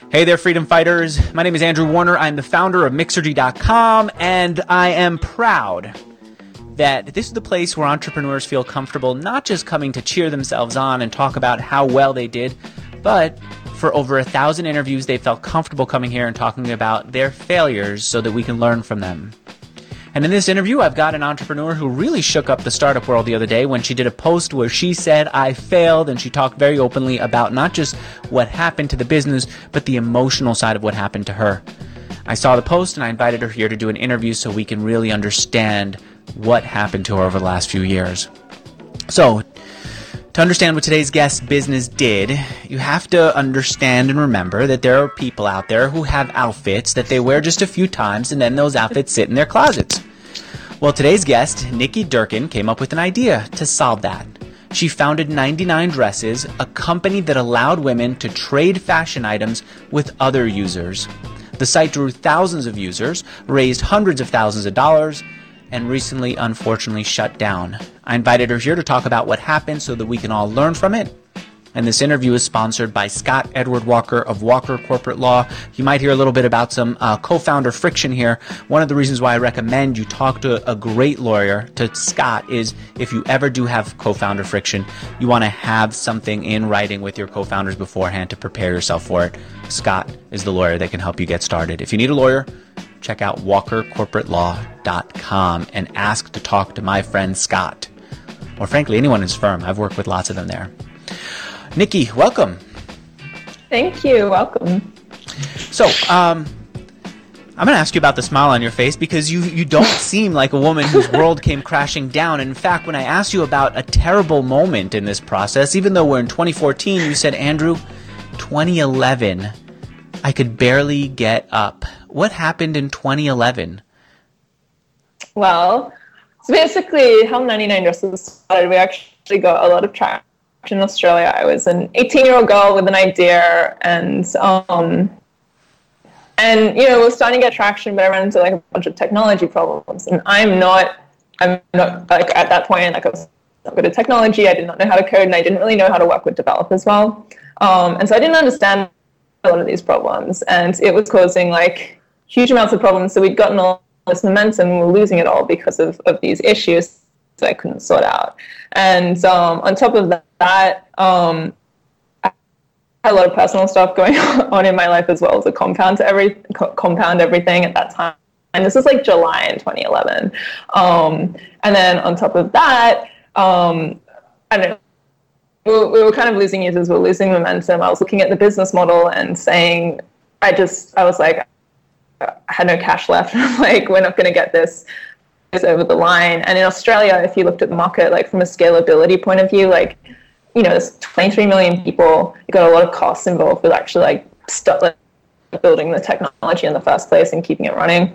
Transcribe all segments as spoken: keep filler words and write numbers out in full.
Hey there, freedom fighters. My name is Andrew Warner. I'm the founder of Mixergy dot com, and I am proud that this is the place where entrepreneurs feel comfortable not just coming to cheer themselves on and talk about how well they did, but for over a thousand interviews, they felt comfortable coming here and talking about their failures so that we can learn from them. And in this interview, I've got an entrepreneur who really shook up the startup world the other day when she did a post where she said, I failed, and she talked very openly about not just what happened to the business, but the emotional side of what happened to her. I saw the post and I invited her here to do an interview so we can really understand what happened to her over the last few years. So, to understand what today's guest's business did, you have to understand and remember that there are people out there who have outfits that they wear just a few times and then those outfits sit in their closets. Well, today's guest, Nikki Durkin, came up with an idea to solve that. She founded ninety-nine Dresses, a company that allowed women to trade fashion items with other users. The site drew thousands of users, raised hundreds of thousands of dollars, and recently, unfortunately, shut down. I invited her here to talk about what happened so that we can all learn from it. And this interview is sponsored by Scott Edward Walker of Walker Corporate Law. You might hear a little bit about some uh, co-founder friction here. One of the reasons why I recommend you talk to a great lawyer, to Scott, is if you ever do have co-founder friction, you want to have something in writing with your co-founders beforehand to prepare yourself for it. Scott is the lawyer that can help you get started. If you need a lawyer, check out walker corporate law dot com and ask to talk to my friend Scott. Or frankly, anyone in his firm. I've worked with lots of them there. Nikki, welcome. Thank you. Welcome. So, um, I'm going to ask you about the smile on your face because you, you don't seem like a woman whose world came crashing down. In fact, when I asked you about a terrible moment in this process, even though we're in twenty fourteen, you said, Andrew, twenty eleven, I could barely get up. What happened in twenty eleven? Well, so basically how ninety-nine Dresses started, we actually got a lot of traction in Australia. I was an eighteen-year-old girl with an idea, and um, and you know, we were starting to get traction, but I ran into like a bunch of technology problems. And I'm not, I'm not like at that point, like I was not good at technology. I did not know how to code, and I didn't really know how to work with developers well. Um, and so I didn't understand a lot of these problems, and it was causing like huge amounts of problems. So we'd gotten all this momentum, and we were losing it all because of, of these issues that I couldn't sort out. And um, on top of that, um, I had a lot of personal stuff going on in my life as well to compound to every co- compound everything at that time. And this was like July in twenty eleven. Um, and then on top of that, um, I don't know. We were kind of losing users, we were losing momentum. I was looking at the business model and saying, I just, I was like, I had no cash left. I'm like, we're not going to get this over the line. And in Australia, if you looked at the market, like from a scalability point of view, like, you know, there's twenty-three million people. You got a lot of costs involved with actually like start like, building the technology in the first place and keeping it running.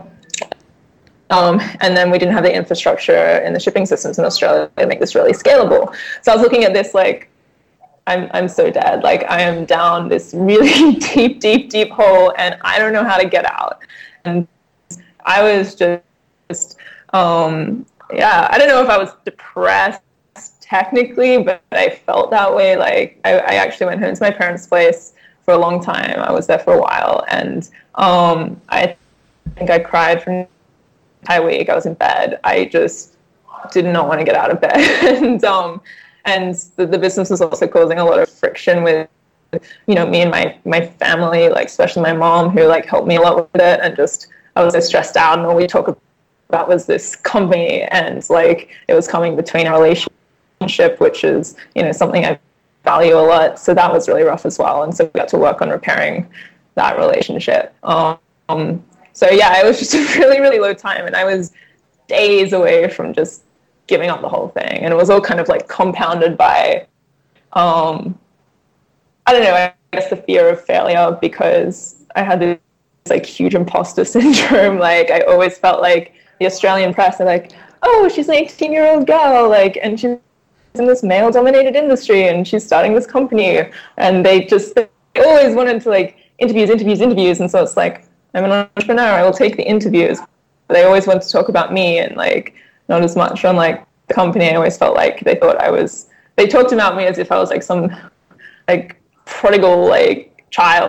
Um, and then we didn't have the infrastructure in the shipping systems in Australia to make this really scalable. So I was looking at this like, I'm I'm so dead. Like I am down this really deep, deep, deep hole, and I don't know how to get out. And I was just, um, yeah, I don't know if I was depressed technically, but I felt that way. Like I, I actually went home to my parents' place for a long time. I was there for a while, and um, I think I cried for an entire week. I was in bed. I just did not want to get out of bed, and um. And the, the business was also causing a lot of friction with, you know, me and my, my family, like especially my mom, who like helped me a lot with it. And just, I was so stressed out, and all we talked about was this company, and like it was coming between a relationship, which is, you know, something I value a lot. So that was really rough as well. And so we got to work on repairing that relationship. Um, so yeah, it was just a really, really low time. And I was days away from just giving up the whole thing. And it was all kind of like compounded by, um, I don't know, I guess the fear of failure, because I had this like huge imposter syndrome. Like I always felt like the Australian press are like, oh, she's an eighteen year old girl, like, and she's in this male dominated industry and she's starting this company. And they just they always wanted to like interviews, interviews, interviews. And so it's like, I'm an entrepreneur, I will take the interviews. But they always wanted to talk about me and like, not as much on like the company. I always felt like they thought I was, they talked about me as if I was like some like prodigal like child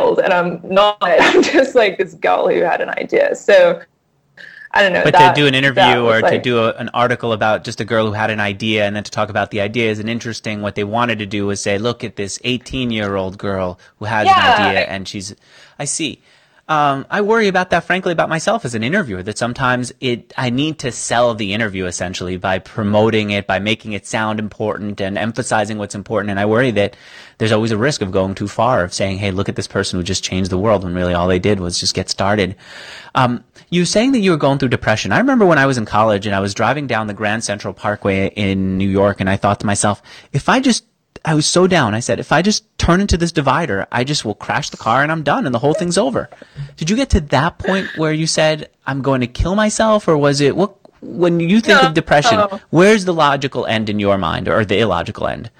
and I'm not. I'm just like this girl who had an idea. So I don't know. But that, to do an interview or like, to do a, an article about just a girl who had an idea and then to talk about the idea isn't interesting. What they wanted to do was say, look at this eighteen-year-old girl who has yeah, an idea and she's, I see. Um, I worry about that, frankly, about myself as an interviewer, that sometimes it, I need to sell the interview essentially by promoting it, by making it sound important and emphasizing what's important. And I worry that there's always a risk of going too far, of saying, hey, look at this person who just changed the world, when really all they did was just get started. Um, you were saying that you were going through depression. I remember when I was in college and I was driving down the Grand Central Parkway in New York, and I thought to myself, if I just I was so down. I said, if I just turn into this divider, I just will crash the car and I'm done and the whole thing's over. Did you get to that point where you said, I'm going to kill myself? Or was it, what, when you think no, of depression, no. where's the logical end in your mind, or the illogical end?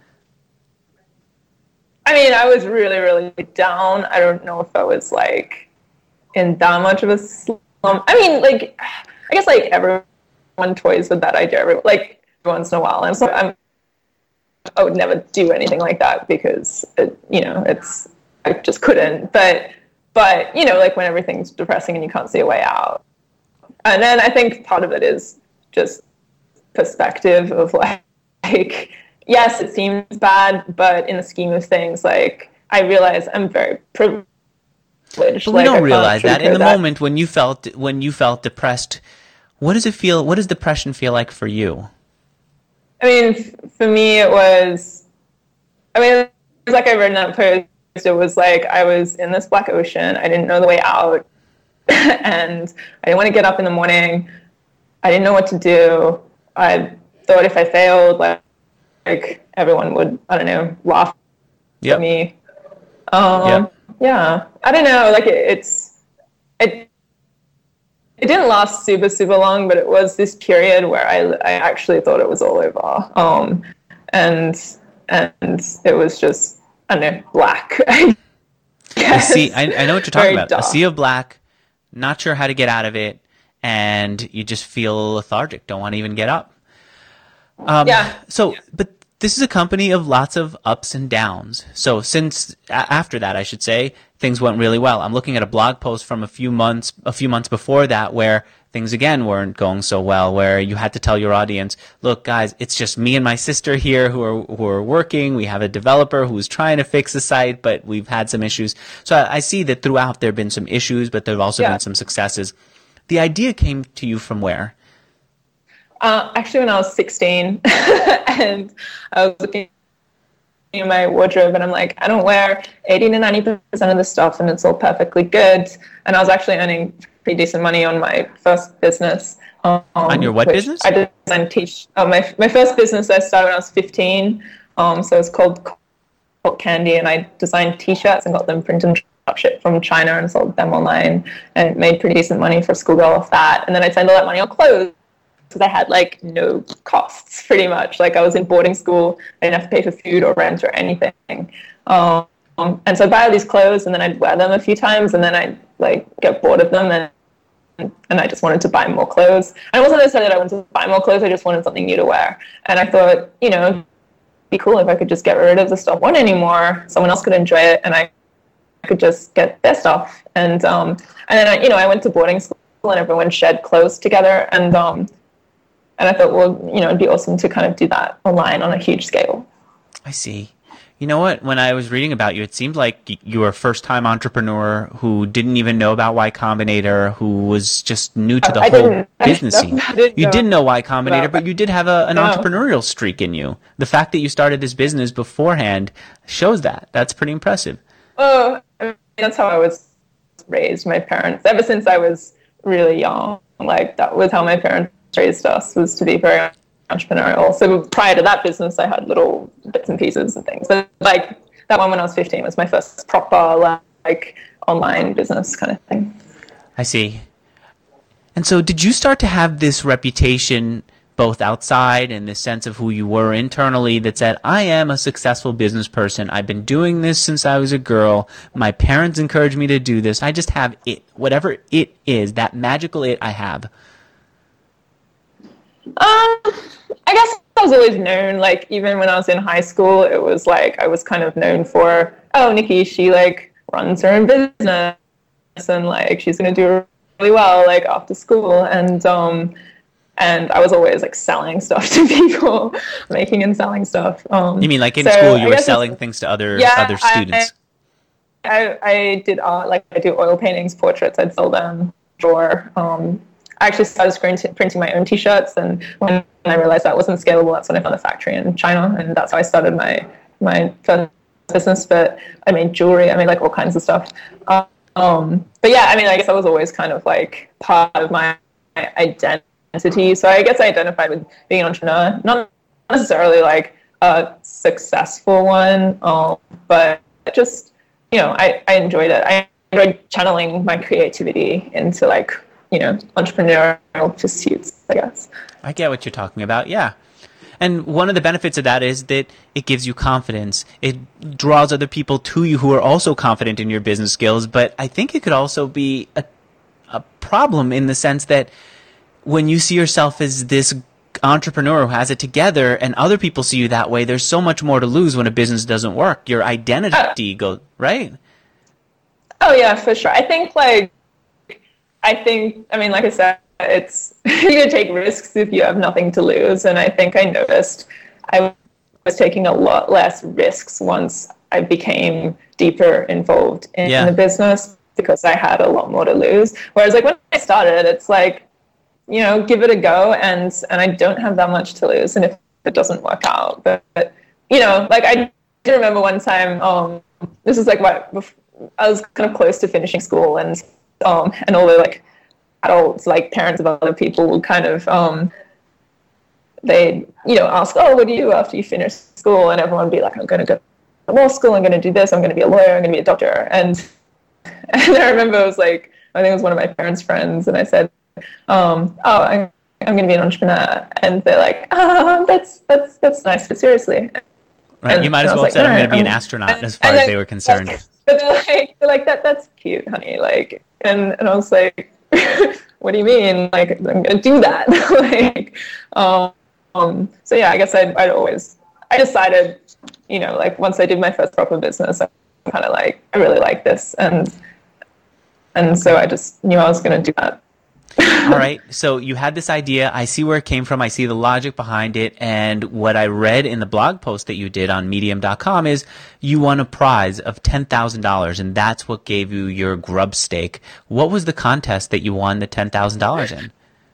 I mean, I was really, really down. I don't know if I was like in that much of a slump. I mean, like, I guess like everyone toys with that idea, every, like once in a while. And so I'm, I would never do anything like that because it, you know, it's, I just couldn't, but, but, you know, like when everything's depressing and you can't see a way out. And then I think part of it is just perspective of like, like, yes, it seems bad, but in the scheme of things, like I realize I'm very privileged. But we like, don't I realize that in the that. moment when you felt, when you felt depressed, what does it feel, what does depression feel like for you? I mean, f- for me, it was, I mean, it was like I read in that post, it was like I was in this black ocean. I didn't know the way out. And I didn't want to get up in the morning. I didn't know what to do. I thought if I failed, like, like everyone would, I don't know, laugh Yep. at me. Um, Yep. Yeah, I don't know. Like it, it's, it, It didn't last super, super long, but it was this period where I, I actually thought it was all over. Um, and and it was just, I don't know, black. I, I see, I, I know what you're talking Very about. dark. A sea of black, not sure how to get out of it, and you just feel lethargic, don't want to even get up. Um, Yeah. So, but this is a company of lots of ups and downs. So since, a- after that, I should say, things went really well. I'm looking at a blog post from a few months, a few months before that, where things again weren't going so well, where you had to tell your audience, look guys, it's just me and my sister here who are, who are working. We have a developer who's trying to fix the site, but we've had some issues. So I, I see that throughout there have been some issues, but there have also Yeah. been some successes. The idea came to you from where? Uh, actually, when I was sixteen, and I was looking in my wardrobe, and I'm like, I don't wear eighty to ninety percent of the stuff, and it's all perfectly good. And I was actually earning pretty decent money on my first business. Um, On your what which business? I designed teach. Uh, my my first business I started when I was fifteen. Um, so it's called Colt Candy, and I designed T-shirts and got them printed and shipped from China and sold them online, and made pretty decent money for a schoolgirl off that. And then I spent all that money on clothes, because I had like no costs pretty much. Like I was in boarding school, I didn't have to pay for food or rent or anything. Um, and so I'd buy all these clothes and then I'd wear them a few times and then I'd like get bored of them and and I just wanted to buy more clothes. And it wasn't necessarily that I wanted to buy more clothes, I just wanted something new to wear. And I thought, you know, it'd be cool if I could just get rid of the stuff I want anymore. Someone else could enjoy it and I could just get their stuff. And um, and then I, you know, I went to boarding school and everyone shared clothes together and um And I thought, well, you know, it'd be awesome to kind of do that online on a huge scale. I see. You know what? When I was reading about you, it seemed like y- you were a first-time entrepreneur who didn't even know about Y Combinator, who was just new to the I whole didn't- I business didn't scene. know- I didn't You know didn't know Y Combinator, about- but you did have a, an No. entrepreneurial streak in you. The fact that you started this business beforehand shows that. That's pretty impressive. Oh, I mean, that's how I was raised. My parents, ever since I was really young, like that was how my parents raised us, was to be very entrepreneurial. So prior to that business, I had little bits and pieces and things. But like that one when I was fifteen was my first proper like online business kind of thing. I see. And so did you start to have this reputation both outside and this sense of who you were internally that said, I am a successful business person. I've been doing this since I was a girl. My parents encouraged me to do this. I just have it, whatever it is, that magical it I have. Um, I guess I was always known, like, even when I was in high school, it was like, I was kind of known for, oh, Nikki, she, like, runs her own business, and like she's going to do really well like after school. And um and I was always like selling stuff to people, making and selling stuff. Um, you mean like in so school you I were selling it's, things to other yeah, other students? I, I, I did art, like I do oil paintings, portraits. I'd sell them, draw. Um, I actually started screen t- printing my own T-shirts, and when I realized that wasn't scalable, that's when I found a factory in China, and that's how I started my my first business. But I made jewelry, I made like all kinds of stuff. Um, but yeah, I mean, I guess that was always kind of like part of my identity. So I guess I identified with being an entrepreneur, not necessarily like a successful one, um, but just, you know, I, I enjoyed it. I enjoyed channeling my creativity into like, you know, entrepreneurial pursuits, I guess. I get what you're talking about, yeah. And one of the benefits of that is that it gives you confidence. It draws other people to you who are also confident in your business skills, but I think it could also be a, a problem in the sense that when you see yourself as this entrepreneur who has it together and other people see you that way, there's so much more to lose when a business doesn't work. Your identity uh, goes, right? Oh, yeah, for sure. I think, like, I think, I mean, like I said, it's, you can take risks if you have nothing to lose. And I think I noticed I was taking a lot less risks once I became deeper involved in, yeah. in the business because I had a lot more to lose. Whereas, like, when I started, it's like, you know, give it a go, and and I don't have that much to lose, and if it doesn't work out, but, but you know, like I do remember one time, um, this is like what I was kind of close to finishing school, and um, and all the like adults, like parents of other people, would kind of um, they you know ask, oh, what do you do after you finish school, and everyone would be like, I'm going to go to law school, I'm going to do this, I'm going to be a lawyer, I'm going to be a doctor, and and I remember it was like I think it was one of my parents' friends, and I said, Um, oh, I'm, I'm going to be an entrepreneur, and they're like, ah, that's that's that's nice, but seriously, right? And, you might as well like, say, I'm going to be I'm, an astronaut, and, as far as like, they were concerned. But they're like, they're like that. That's cute, honey. Like, and and I was like, what do you mean? Like, I'm going to do that. like, um, um, so yeah, I guess I'd, I'd always, I decided, you know, like once I did my first proper business, I'm kind of like, I really like this, and and so I just knew I was going to do that. All right. So you had this idea. I see where it came from. I see the logic behind it. And what I read in the blog post that you did on medium dot com is you won a prize of ten thousand dollars, and that's what gave you your grub stake. What was the contest that you won the ten thousand dollars in?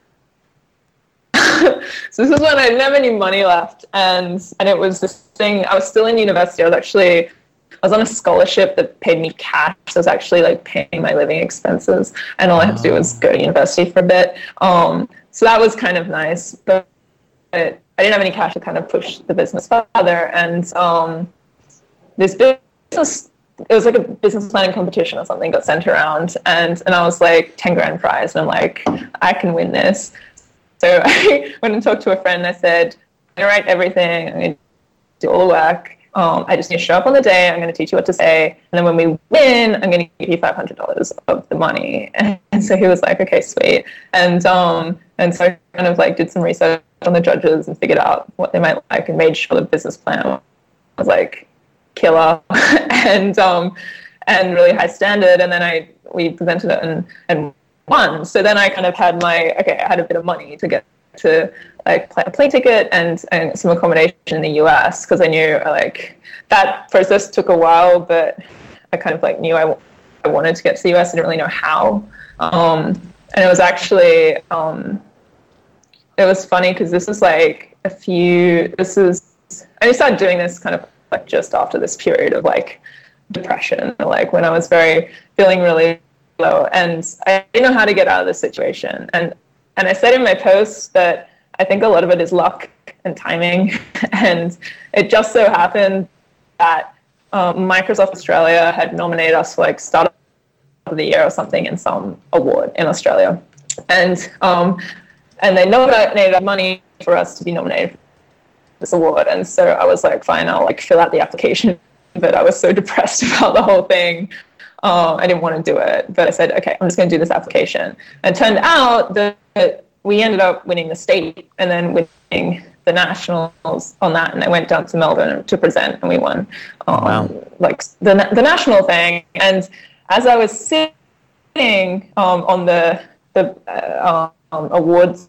So this is when I didn't have any money left. And, and it was this thing. I was still in university. I was actually... I was on a scholarship that paid me cash. So I was actually like paying my living expenses, and all I had to do was go to university for a bit. Um, so that was kind of nice, but I didn't have any cash to kind of push the business further. And um, this business, it was like a business planning competition or something got sent around, and, and I was like ten grand prize, and I'm like, I can win this. So I went and talked to a friend. I said, I'm going to write everything. I'm going to do all the work. Um, I just need to show up on the day. I'm going to teach you what to say. And then when we win, I'm going to give you five hundred dollars of the money. And, and so he was like, okay, sweet. And um, and so I kind of like did some research on the judges and figured out what they might like and made sure the business plan was like killer and um, and really high standard. And then I we presented it and, and won. So then I kind of had my, okay, I had a bit of money to get to like plan a plane ticket and, and some accommodation in the U S because I knew like that process took a while, but I kind of like knew I, I wanted to get to the U S. I didn't really know how. Um, and it was actually, um, it was funny because this is like a few, this is, I started doing this kind of like just after this period of like depression, like when I was very, feeling really low and I didn't know how to get out of this situation. And And I said in my post that I think a lot of it is luck and timing. And it just so happened that um, Microsoft Australia had nominated us for like Startup of the Year or something in some award in Australia. And um, and they nominated money for us to be nominated for this award. And so I was like, fine, I'll like fill out the application. But I was so depressed about the whole thing. Um, I didn't want to do it, but I said, okay, I'm just going to do this application. And it turned out that we ended up winning the state and then winning the nationals on that, and I went down to Melbourne to present, and we won um, wow. like the the national thing. And as I was sitting um, on the the uh, um, awards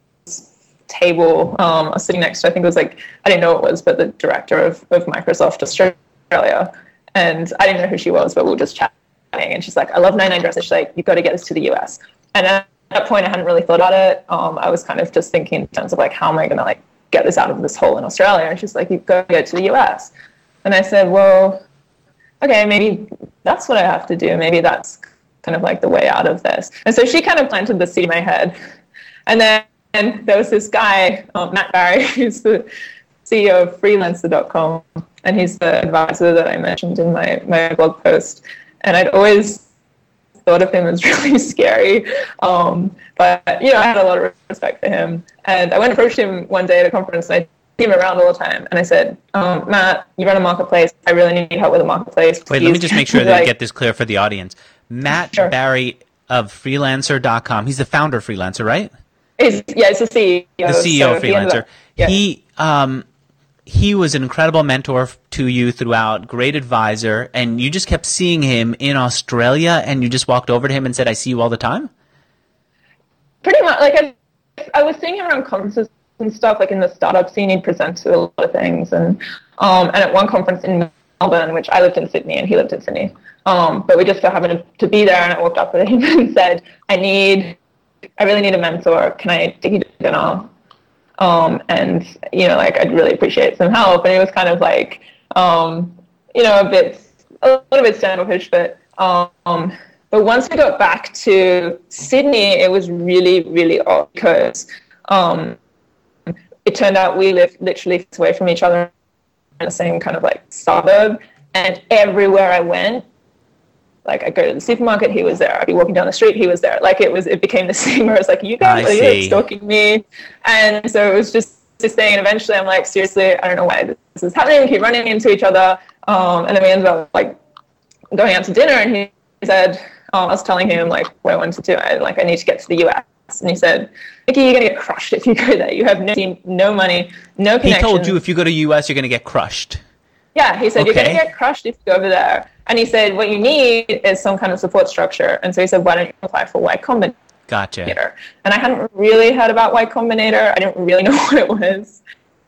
table, um, I was sitting next to, I think it was like, I didn't know it was, but the director of, of Microsoft Australia, and I didn't know who she was, but we were just chatting, and she's like, I love ninety-nine dresses. She's like, you've got to get this to the U S. And at that point, I hadn't really thought about it. Um, I was kind of just thinking in terms of like, how am I going to like get this out of this hole in Australia? And she's like, you've got to go to the U S. And I said, well, okay, maybe that's what I have to do. Maybe that's kind of like the way out of this. And so she kind of planted the seed in my head. And then and there was this guy, um, Matt Barry, who's the C E O of freelancer dot com, and he's the advisor that I mentioned in my, my blog post. And I'd always thought of him as really scary, um, but, you know, I had a lot of respect for him. And I went and approached him one day at a conference, and I see him around all the time. And I said, um, Matt, you run a marketplace. I really need help with a marketplace. Wait, Please. let me just make sure that like, I get this clear for the audience. Matt Sure. Barry of freelancer dot com. He's the founder of Freelancer, right? He's, yeah, he's the C E O. The C E O so of Freelancer. Up, yeah. He um, he was an incredible mentor to you throughout, great advisor, and you just kept seeing him in Australia, and you just walked over to him and said, I see you all the time? Pretty much. Like, I, I was seeing him around conferences and stuff, like in the startup scene. He'd present to a lot of things. And, um, and at one conference in Melbourne, which I lived in Sydney and he lived in Sydney, um, but we just so happened to, to be there, and I walked up to him and said, I need... I really need a mentor. Can I take you to dinner? Um, and, you know, like, I'd really appreciate some help. And it was kind of like, um, you know, a bit, a little bit standoffish, but, um, but once we got back to Sydney, it was really, really odd because, um, it turned out we lived literally away from each other in the same kind of like suburb. And everywhere I went, like, I'd go to the supermarket, he was there. I'd be walking down the street, he was there. Like, it was, it became this thing where it's like, you guys I are see. you stalking me. And so it was just this thing. And eventually I'm like, seriously, I don't know why this is happening. We keep running into each other. Um, and then we ended up like going out to dinner, and he said, um, I was telling him like what I wanted to do. I like, I need to get to the U S. And he said, Nikki, you're going to get crushed if you go there. You have no, no money, no connection. He told you if you go to U S, you're going to get crushed. Yeah, he said, Okay. you're going to get crushed if you go over there. And he said, what you need is some kind of support structure. And so he said, why don't you apply for Y Combinator? Gotcha. And I hadn't really heard about Y Combinator. I didn't really know what it was.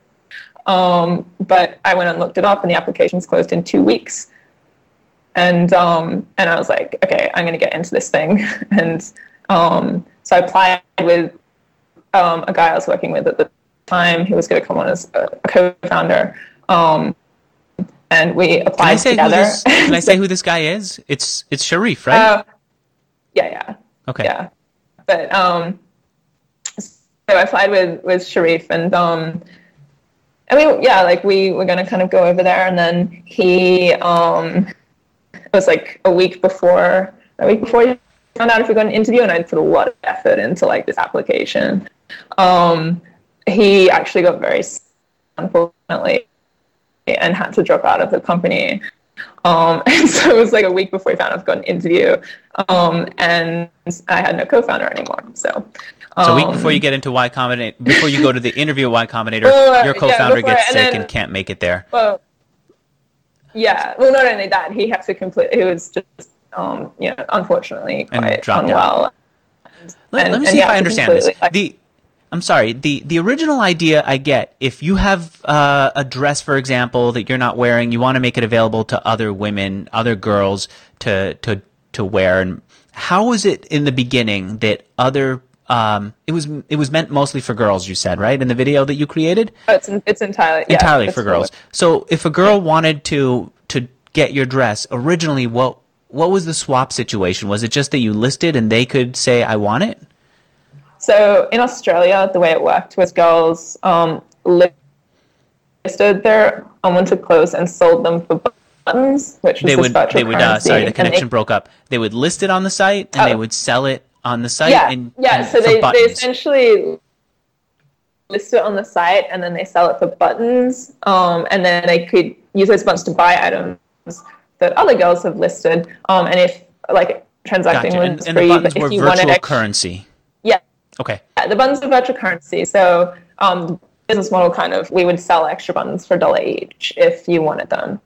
Um, but I went and looked it up, and the application's closed in two weeks. And um, and I was like, okay, I'm going to get into this thing. And um, so I applied with um, a guy I was working with at the time who was going to come on as a co-founder. Um, and we applied Can I say together. Who this, can I say who this guy is? It's it's Sharif, right? Uh, yeah, yeah. Okay. Yeah. But um, so I applied with, with Sharif, and um, I mean, yeah, like we were going to kind of go over there, and then he, um, it was like a week before, a week before he found out if we got an interview, and I'd put a lot of effort into like this application. Um, he actually got very sick, unfortunately, and had to drop out of the company. Um, and so it was like a week before he found out I've got an interview, um, and I had no co-founder anymore. So, um, So a week before you get into Y Combinator, before you go to the interview at Y Combinator, Well, your yeah, co-founder before- gets and sick then- and can't make it there. well, yeah. Well, not only that, he had to complete. He was just, um, you know, unfortunately And quite dropped unwell. Let, And- let me and see he if had I to understand this. completely, like- The I'm sorry. The the original idea I get. If you have uh, a dress, for example, that you're not wearing, you want to make it available to other women, other girls to to to wear. And how was it in the beginning that other um, it was it was meant mostly for girls? You said, right, in the video that you created. Oh, it's it's entirely yeah, Entirely it's for girls. So if a girl wanted to to get your dress, originally, what what was the swap situation? Was it just that you listed and they could say, I want it? So in Australia, the way it worked was girls um, listed their unwanted clothes and sold them for buttons, which was They this would, virtual they would. Uh, currency. sorry, the And connection they- broke up. They would list it on the site, and Oh. they would sell it on the site. Yeah, and, yeah. and So for they, they buttons. essentially list it on the site, and then they sell it for buttons, um, and then they could use those buttons to buy items that other girls have listed. Um, and if like transacting Gotcha. was And, and the free, buttons but were if you virtual wanted extra, currency. yeah, Okay. yeah, the buttons are virtual currency. So um, business model kind of, we would sell extra buttons for a dollar each if you wanted them.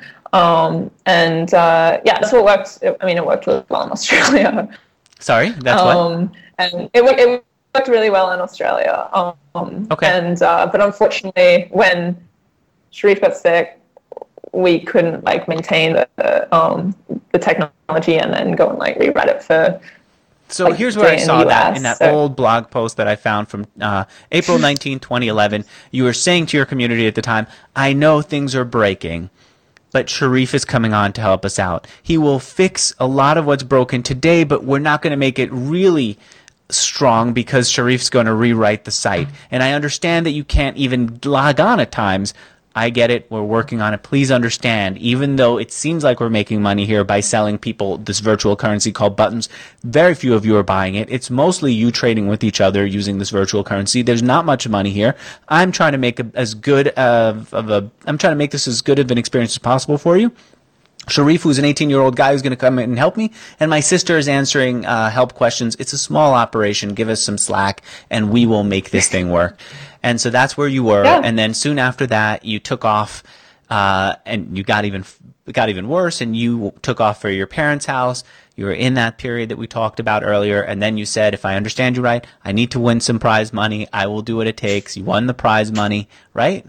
Um, and uh, yeah, so it worked. I mean, it worked really well in Australia. Sorry, that's um, what? And it, it worked really well in Australia. Um, okay. And uh, but unfortunately, when Sharif got sick, we couldn't like maintain the the, um, the technology and then go and like rewrite it for. So like, here's where I saw that in that so. old blog post that I found from uh, April nineteenth, twenty eleven. You were saying to your community at the time, I know things are breaking, but Sharif is coming on to help us out. He will fix a lot of what's broken today, but we're not going to make it really strong because Sharif's going to rewrite the site. And I understand that you can't even log on at times. I get it. We're working on it. Please understand, even though it seems like we're making money here by selling people this virtual currency called buttons, very few of you are buying it. It's mostly you trading with each other using this virtual currency. There's not much money here. I'm trying to make a, as good of, of a, I'm trying to make this as good of an experience as possible for you. Sharif, who's an eighteen-year-old guy who's going to come in and help me, and my sister is answering uh, help questions. It's a small operation. Give us some slack, and we will make this thing work. And so that's where you were. Yeah. And then soon after that, you took off, uh, and you got even got even worse, and you took off for your parents' house. You were in that period that we talked about earlier, and then you said, if I understand you right, I need to win some prize money. I will do what it takes. You won the prize money, right?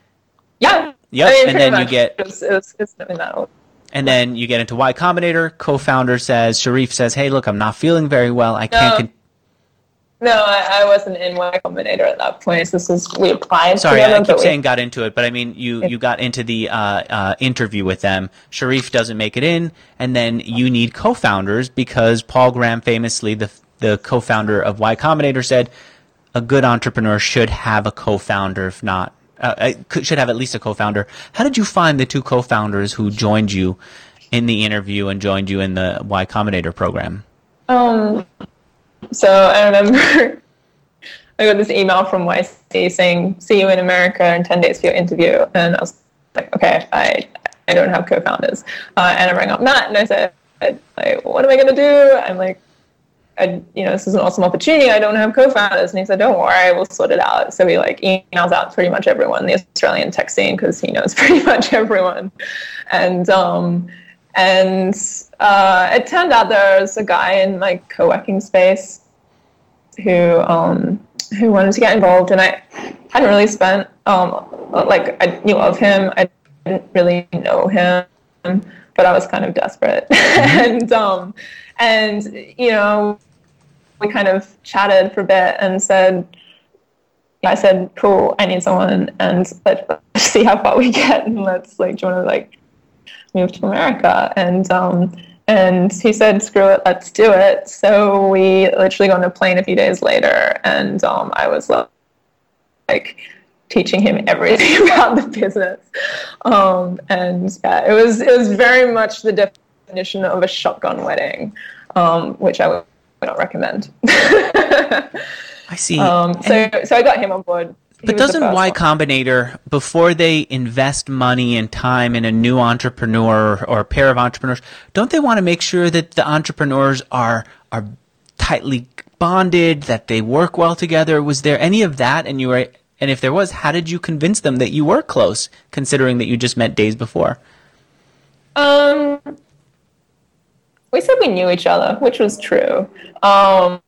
Yeah. Yep. I mean, and then much. you get... It was, it was, it's in that old. And then you get into Y Combinator. Co-founder says, Sharif says, hey, look, I'm not feeling very well. I can't... No, con- no I, I wasn't in Y Combinator at that point. This was, we applied Sorry, together, I keep we, saying got into it, but I mean, you, you got into the uh, uh, interview with them. Sharif doesn't make it in, and then you need co-founders because Paul Graham famously, the, the co-founder of Y Combinator, said a good entrepreneur should have a co-founder, if not... Uh, should have at least a co-founder. How did you find the two co-founders who joined you in the interview and joined you in the Y Combinator program? Um, so I remember I got this email from Y C saying, see you in America in ten days for your interview. And I was like, okay, I I don't have co-founders. Uh, and I rang up Matt and I said, like, what am I going to do? I'm like, I, you know, this is an awesome opportunity. I don't have co-founders. And he said, don't worry, we'll sort it out. So he like emails out pretty much everyone, the Australian tech scene, because he knows pretty much everyone. And um, and uh, it turned out there was a guy in my co-working space who um, who wanted to get involved. And I hadn't really spent, um, like I knew of him. I didn't really know him, but I was kind of desperate. and um, and, you know, we kind of chatted for a bit and said, I said, cool, I need someone, and let's, let's see how far we get, and let's, like, do you want to, like, move to America? And um, and he said, screw it, let's do it. So we literally got on a plane a few days later, and um, I was, like, teaching him everything about the business. Um, and, yeah, it was, it was very much the definition of a shotgun wedding, um, which I would not recommend. I see. Um, so, and, so I got him on board. He but doesn't Y Combinator, before they invest money and time in a new entrepreneur or a pair of entrepreneurs, don't they want to make sure that the entrepreneurs are are tightly bonded, that they work well together? Was there any of that? And you were, and if there was, how did you convince them that you were close, considering that you just met days before? Um. We said we knew each other, which was true. Um,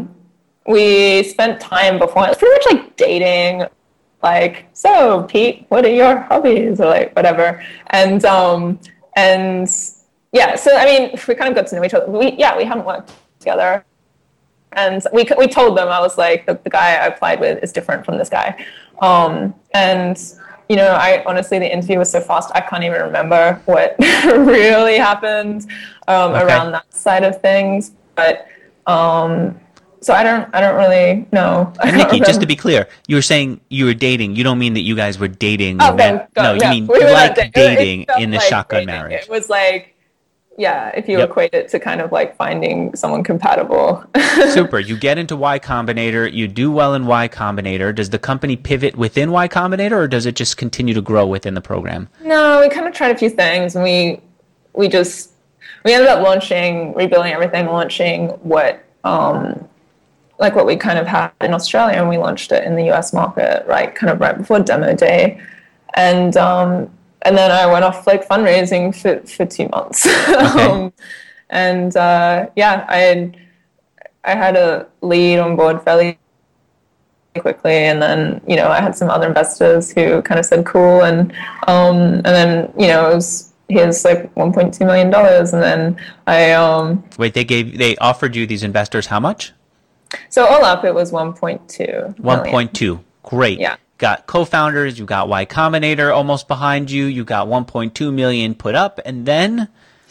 we spent time before. It was pretty much like dating. Like, so Pete, what are your hobbies, or like whatever. And um, and yeah, so I mean, we kind of got to know each other. We yeah, we haven't worked together, and we we told them, I was like, the, the guy I applied with is different from this guy, um, and. You know, I honestly, the interview was so fast, I can't even remember what really happened um, okay. around that side of things. But um, so I don't, I don't really know. And Nikki, just to be clear, you were saying you were dating. You don't mean that you guys were dating. Oh, no, no, you no, mean we like dating, dating it in the like shotgun dating. marriage. It was like, yeah, if you yep. equate it to kind of like finding someone compatible. Super. You get into Y Combinator. You do well in Y Combinator. Does the company pivot within Y Combinator, or does it just continue to grow within the program? No, we kind of tried a few things, and we we just we ended up launching, rebuilding everything, launching what um, like what we kind of had in Australia, and we launched it in the U S market, right, kind of right before demo day. And um, and then I went off like fundraising for, for two months. Okay. um, and uh, yeah, I had, I had a lead on board fairly quickly, and then, you know, I had some other investors who kind of said cool, and um, and then, you know, it was, here's like one point two million dollars, and then I um Wait, they gave they offered you, these investors, how much? so all up it was one point two. one point two. Great. Yeah. Got co-founders, you got Y Combinator almost behind you, you got one point two million put up, and then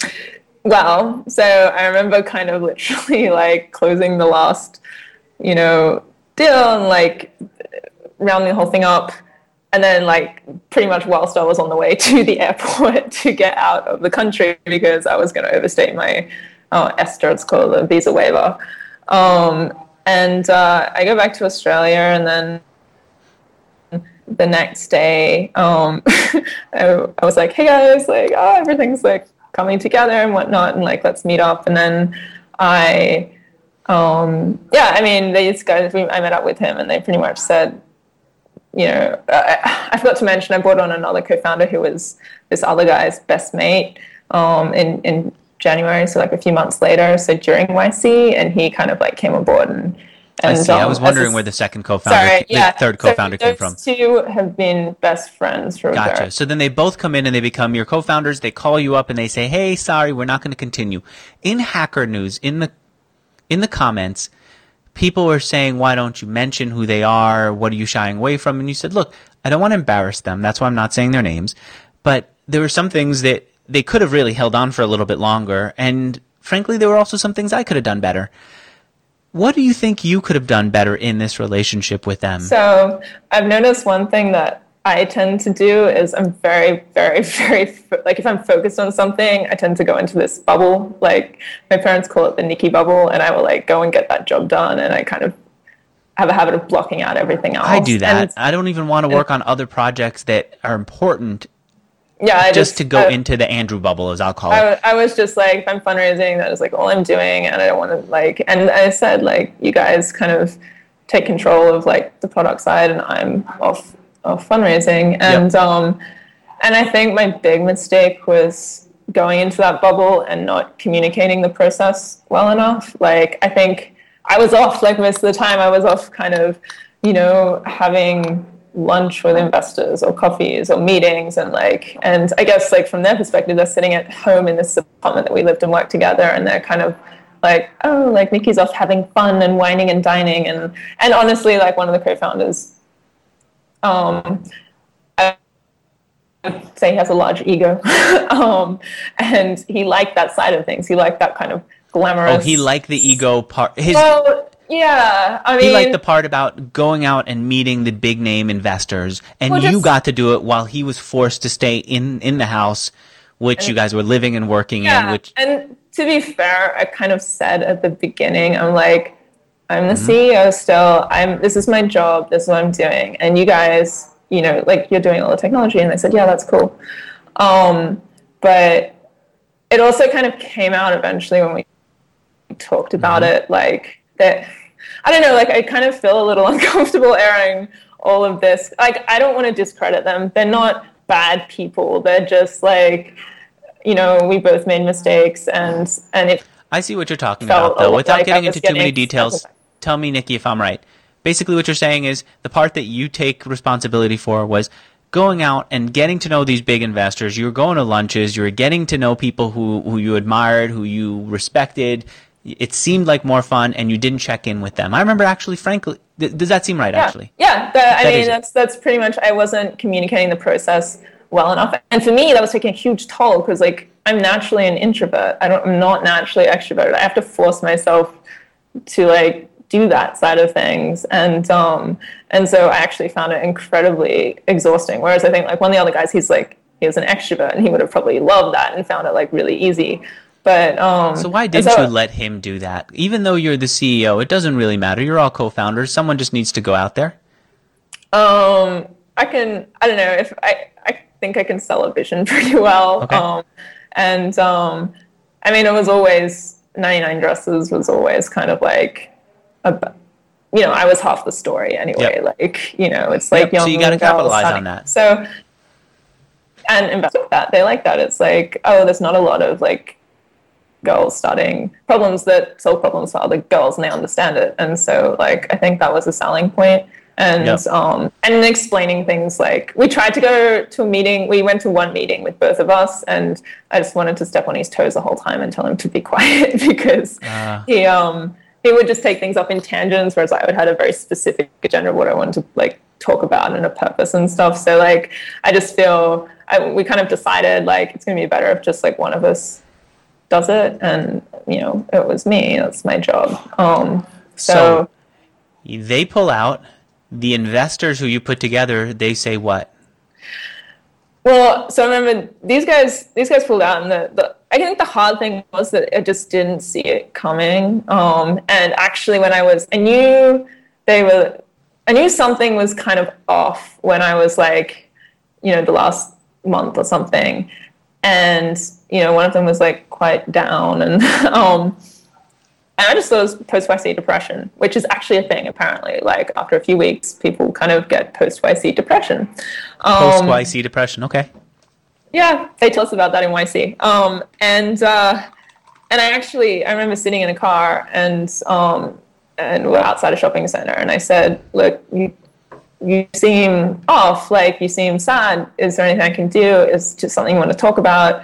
Well, so I remember kind of literally like closing the last, you know, deal and like rounding the whole thing up. And then like pretty much whilst I was on the way to the airport to get out of the country because I was going to overstay my uh, ESTA, it's called a visa waiver. Um, and uh, I go back to Australia, and then the next day um, I, I was like, hey guys, like, oh, everything's like coming together and whatnot, and like, let's meet up. And then I, um, yeah, I mean, these guys, we, I met up with him, and they pretty much said, you know, I, I forgot to mention, I brought on another co-founder who was this other guy's best mate um, in, in January, so like a few months later, so during Y C, and he kind of like came on board. And, and I see. um, I was wondering a, where the second co-founder, sorry, yeah. the third co-founder so came from. Those two have been best friends for Gotcha. Very. So then they both come in and they become your co-founders. They call you up and they say, hey, sorry, we're not going to continue. In Hacker News, in the in the comments, people were saying, why don't you mention who they are? What are you shying away from? And you said, look, I don't want to embarrass them. That's why I'm not saying their names. But there were some things that they could have really held on for a little bit longer. And frankly, there were also some things I could have done better. What do you think you could have done better in this relationship with them? So I've noticed one thing that I tend to do is I'm very, very, very, like if I'm focused on something, I tend to go into this bubble. Like my parents call it the Nikki bubble, and I will like go and get that job done, and I kind of have a habit of blocking out everything else. I do that. And, I don't even want to work on other projects that are important. Yeah, I just, just to go I, into the Andrew bubble, as I'll call I, it. I was just like, if I'm fundraising, that is like all I'm doing, and I don't want to like. And I said like, you guys kind of take control of like the product side, and I'm off of fundraising. And yep. um, and I think my big mistake was going into that bubble and not communicating the process well enough. Like I think I was off like most of the time. I was off kind of, you know, having lunch with investors or coffees or meetings, and like, and I guess like from their perspective, they're sitting at home in this apartment that we lived and worked together, and they're kind of like, oh, like Nikki's off having fun and whining and dining. And and honestly, like one of the co-founders, um, I would say he has a large ego, um, and he liked that side of things. He liked that kind of glamorous. Oh, he liked the ego part. His. Well, yeah, I mean, he liked the part about going out and meeting the big name investors, and well, just, you got to do it while he was forced to stay in, in the house, which and, you guys were living and working yeah, in. Which, and to be fair, I kind of said at the beginning, I'm like, I'm the mm-hmm. C E O still. I'm. This is my job. This is what I'm doing, and you guys, you know, like you're doing all the technology. And they said, yeah, that's cool. Um, but it also kind of came out eventually when we talked about mm-hmm. it, like. That I don't know, like I kind of feel a little uncomfortable airing all of this. Like I don't want to discredit them. They're not bad people. They're just like, you know, we both made mistakes, and and it. I see what you're talking about, though. Without like getting into getting too many details, tell me, Nikki, if I'm right. Basically, what you're saying is the part that you take responsibility for was going out and getting to know these big investors. You were going to lunches. You were getting to know people who who you admired, who you respected. It seemed like more fun, and you didn't check in with them. I remember actually, frankly, th- does that seem right, yeah. actually? Yeah, that, I that mean, that's that's pretty much, I wasn't communicating the process well enough. And for me, that was taking a huge toll, because like, I'm naturally an introvert. I don't, I'm not naturally extroverted. I have to force myself to like do that side of things. And um, and so I actually found it incredibly exhausting. Whereas I think like one of the other guys, he's like, he was an extrovert, and he would have probably loved that and found it like really easy. But, um, so why didn't so, you let him do that? Even though you're the C E O, it doesn't really matter. You're all co-founders. Someone just needs to go out there. Um, I can, I don't know, if I, I think I can sell a vision pretty well. Okay. Um, and, um, I mean, it was always, ninety-nine Dresses was always kind of like, a, you know, I was half the story anyway. Yep. Like, you know, it's like yep. young So you got to capitalize starting. on that. So, and investors like that, they like that. It's like, oh, there's not a lot of like girls starting problems that solve problems for other girls, and they understand it. And so, like, I think that was a selling point. And yep. um, and explaining things like, we tried to go to a meeting. We went to one meeting with both of us, and I just wanted to step on his toes the whole time and tell him to be quiet because uh. he um he would just take things up in tangents, whereas I would had a very specific agenda of what I wanted to like talk about and a purpose and stuff. So like, I just feel I, we kind of decided like it's going to be better if just like one of us does it, and you know, it was me. That's my job. Um, so, so they pull out. The investors who you put together, they say what? Well, so I remember these guys. These guys pulled out, and the, the I think the hard thing was that I just didn't see it coming. Um, and actually, when I was, I knew they were. I knew something was kind of off when I was like, you know, the last month or something, and you know, one of them was like quite down, and um. And I just thought it was post-Y C depression, which is actually a thing, apparently. Like, after a few weeks, people kind of get post-Y C depression. Um, post-Y C depression, okay. Yeah, they tell us about that in Y C. Um, and uh, and I actually, I remember sitting in a car, and um, and we're outside a shopping center, and I said, look, you, you seem off, like, you seem sad. Is there anything I can do? Is just something you want to talk about?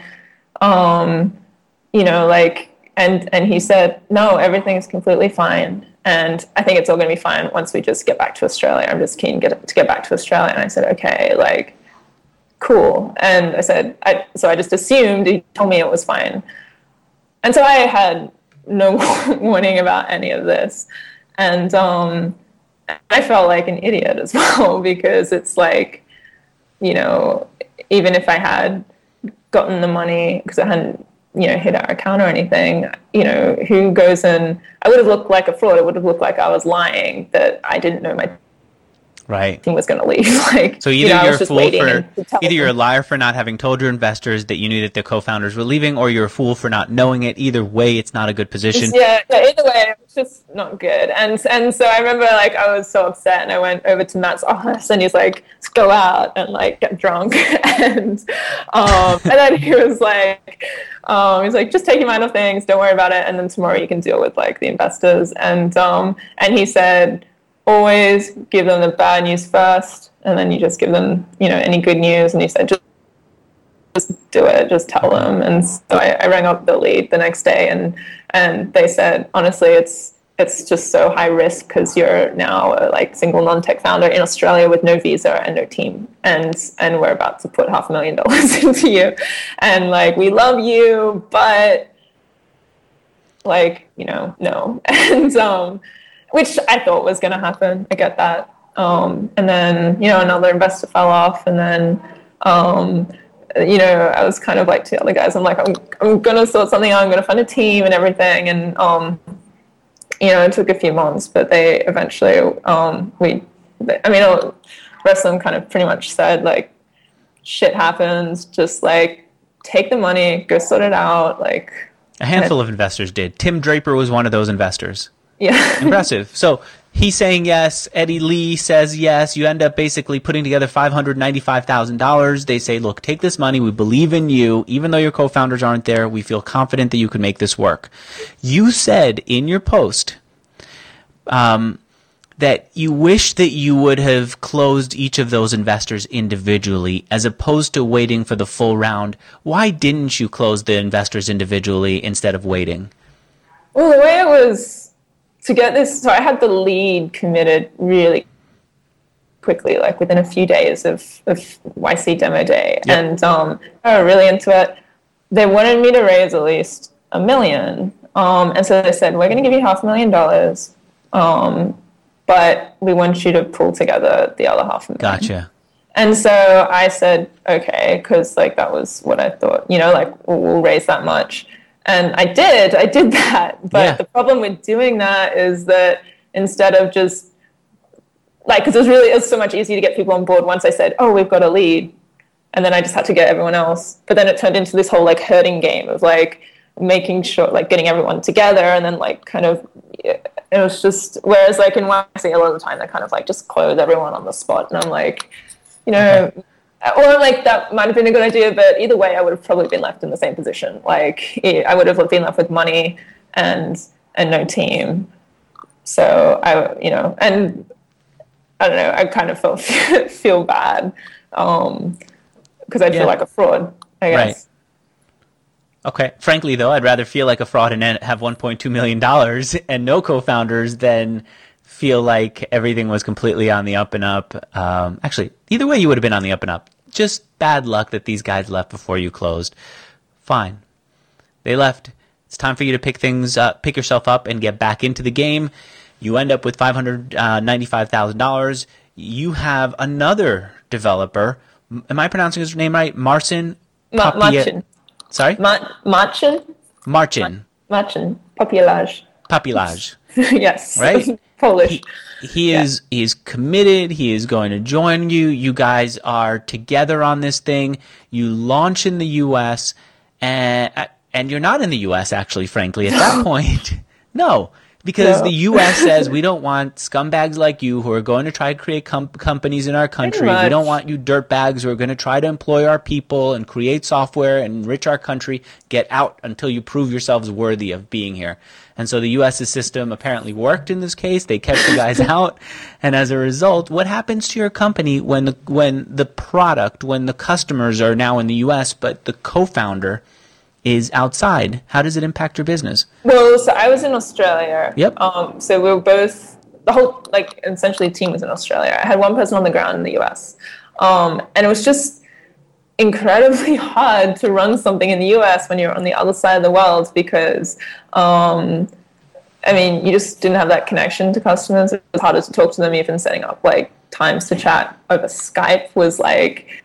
Um, you know, like... And and he said, no, everything's completely fine. And I think it's all going to be fine once we just get back to Australia. I'm just keen get, to get back to Australia. And I said, okay, like, cool. And I said, I, so I just assumed he told me it was fine. And so I had no warning about any of this. And um, I felt like an idiot as well, because it's like, you know, even if I had gotten the money, because I hadn't, you know, hit our account or anything, you know, who goes and I would have looked like a fraud. It would have looked like I was lying, that I didn't know my right team was going to leave. Like, so either you know, you're a fool for either them. You're a liar for not having told your investors that you knew that the co-founders were leaving, or you're a fool for not knowing it. Either way, it's not a good position. Yeah, yeah, either way, it's just not good. And and so I remember like I was so upset, and I went over to Matt's office, and he's like, let's go out and like get drunk. and um and then he was like, um he's like, just take your mind off things, don't worry about it, and then tomorrow you can deal with like the investors. And um and he said, always give them the bad news first, and then you just give them, you know, any good news. And he said, just, just do it, just tell them. And so I, I rang up the lead the next day, and and they said, honestly, it's it's just so high risk because you're now a like single non-tech founder in Australia with no visa and no team, and and we're about to put half a million dollars into you, and like, we love you, but like, you know, no. and um which I thought was going to happen. I get that. Um, and then, you know, another investor fell off. And then, um, you know, I was kind of like to the other guys, I'm like, I'm, I'm going to sort something out. I'm going to find a team and everything. And, um, you know, it took a few months, but they eventually, um, we, I mean, the rest of them kind of pretty much said, like, shit happens. Just, like, take the money, go sort it out. Like, a handful of investors did. Tim Draper was one of those investors. Yeah. Impressive. So he's saying yes. Eddie Lee says yes. You end up basically putting together five hundred ninety-five thousand dollars. They say, look, take this money. We believe in you. Even though your co-founders aren't there, we feel confident that you can make this work. You said in your post um, that you wish that you would have closed each of those investors individually as opposed to waiting for the full round. Why didn't you close the investors individually instead of waiting? Well, the way it was... To get this, so I had the lead committed really quickly, like within a few days of, of Y C demo day. Yep. And um, I was really into it. They wanted me to raise at least a million. Um, and so they said, we're going to give you half a million dollars, um, but we want you to pull together the other half a million. Gotcha. And so I said, okay, because like that was what I thought, you know, like we'll, we'll raise that much. And I did, I did that. But yeah. The problem with doing that is that instead of just, like, because it was really, it was so much easier to get people on board once I said, oh, we've got a lead. And then I just had to get everyone else. But then it turned into this whole, like, herding game of, like, making sure, like, getting everyone together and then, like, kind of it was just, whereas like in Y C, a lot of the time they kind of like just close everyone on the spot. And I'm like, you know, okay. Or like that might have been a good idea, but either way, I would have probably been left in the same position. Like I would have been left with money and and no team. So I, you know, and I don't know, I kind of felt feel bad um, because I yeah. feel like a fraud, I guess. Right. Okay. Frankly, though, I'd rather feel like a fraud and have one point two million dollars and no co-founders than feel like everything was completely on the up and up. Um, actually, either way, you would have been on the up and up. Just bad luck that these guys left before you closed. Fine. They left. It's time for you to pick things up, pick yourself up and get back into the game. You end up with five hundred ninety-five thousand dollars. You have another developer. Am I pronouncing his name right? Marcin? Ma- Marcin. Sorry? Ma- Marcin? Marcin. Marcin. Papilage. Papilage. Yes. Right? Polish. He, he yeah. is he is committed. He is going to join you. You guys are together on this thing. You launch in the U S and and you're not in the U S actually, frankly, at that point. No. Because no. the U S says we don't want scumbags like you who are going to try to create com- companies in our country. We don't want you dirtbags who are going to try to employ our people and create software and enrich our country. Get out until you prove yourselves worthy of being here. And so the U S's system apparently worked in this case. They kept the guys out. And as a result, what happens to your company when the, when the product, when the customers are now in the U S, but the co-founder is outside? How does it impact your business? Well, so I was in Australia. Yep. Um, so we were both, the whole, like, essentially team was in Australia. I had one person on the ground in the U S. Um, and it was just incredibly hard to run something in the U S when you're on the other side of the world because, um, I mean, you just didn't have that connection to customers. It was harder to talk to them. Even setting up, like, times to chat over Skype was, like,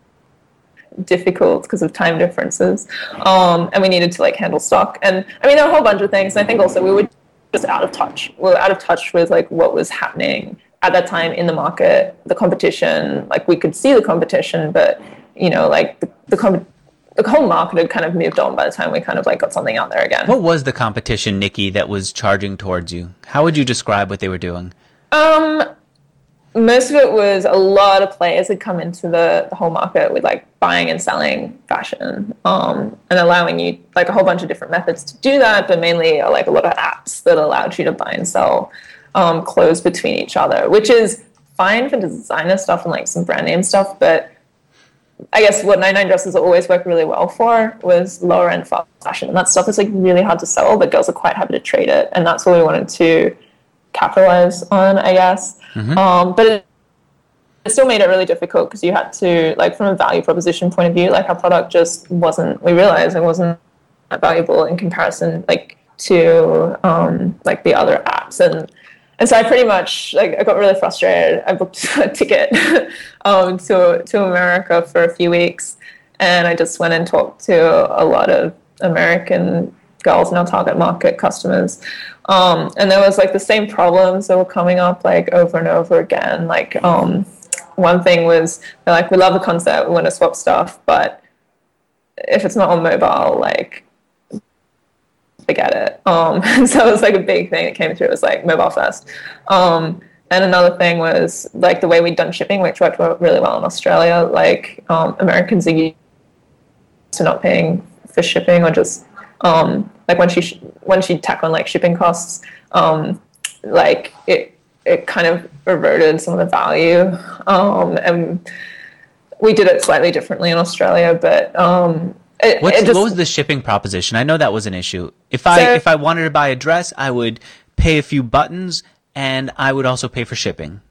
difficult because of time differences, um, and we needed to like handle stock, and I mean there were a whole bunch of things. And I think also we were just out of touch. We were out of touch with like what was happening at that time in the market, the competition. Like we could see the competition, but you know, like the the, com- the whole market had kind of moved on by the time we kind of like got something out there again. What was the competition, Nikki, that was charging towards you? How would you describe what they were doing? Um. Most of it was a lot of players had come into the, the whole market with like buying and selling fashion, um, and allowing you like a whole bunch of different methods to do that, but mainly uh, like a lot of apps that allowed you to buy and sell um, clothes between each other, which is fine for designer stuff and like some brand name stuff. But I guess what ninety-nine Dresses always worked really well for was lower end fast fashion, and that stuff is like really hard to sell, but girls are quite happy to trade it, and that's what we wanted to capitalize on, I guess. Mm-hmm. Um, but it, it still made it really difficult because you had to, like, from a value proposition point of view, like our product just wasn't, we realized it wasn't that valuable in comparison, like, to, um, like, the other apps. And and so I pretty much, like, I got really frustrated. I booked a ticket um, to, to America for a few weeks, and I just went and talked to a lot of American girls in our target market customers. Um, and there was like the same problems that were coming up like over and over again. Like um, one thing was they're like, we love the concept, we want to swap stuff, but if it's not on mobile, like forget it. Um, and so it was like a big thing that came through. It was like mobile first. Um, and another thing was like the way we'd done shipping, which worked really well in Australia. Like um, Americans are used to not paying for shipping, or just Um, like when she sh- when she tack on like shipping costs, um, like it it kind of eroded some of the value, um, and we did it slightly differently in Australia. But um, it, What's, it just, what was the shipping proposition? I know that was an issue. If I so, if I wanted to buy a dress, I would pay a few buttons, and I would also pay for shipping.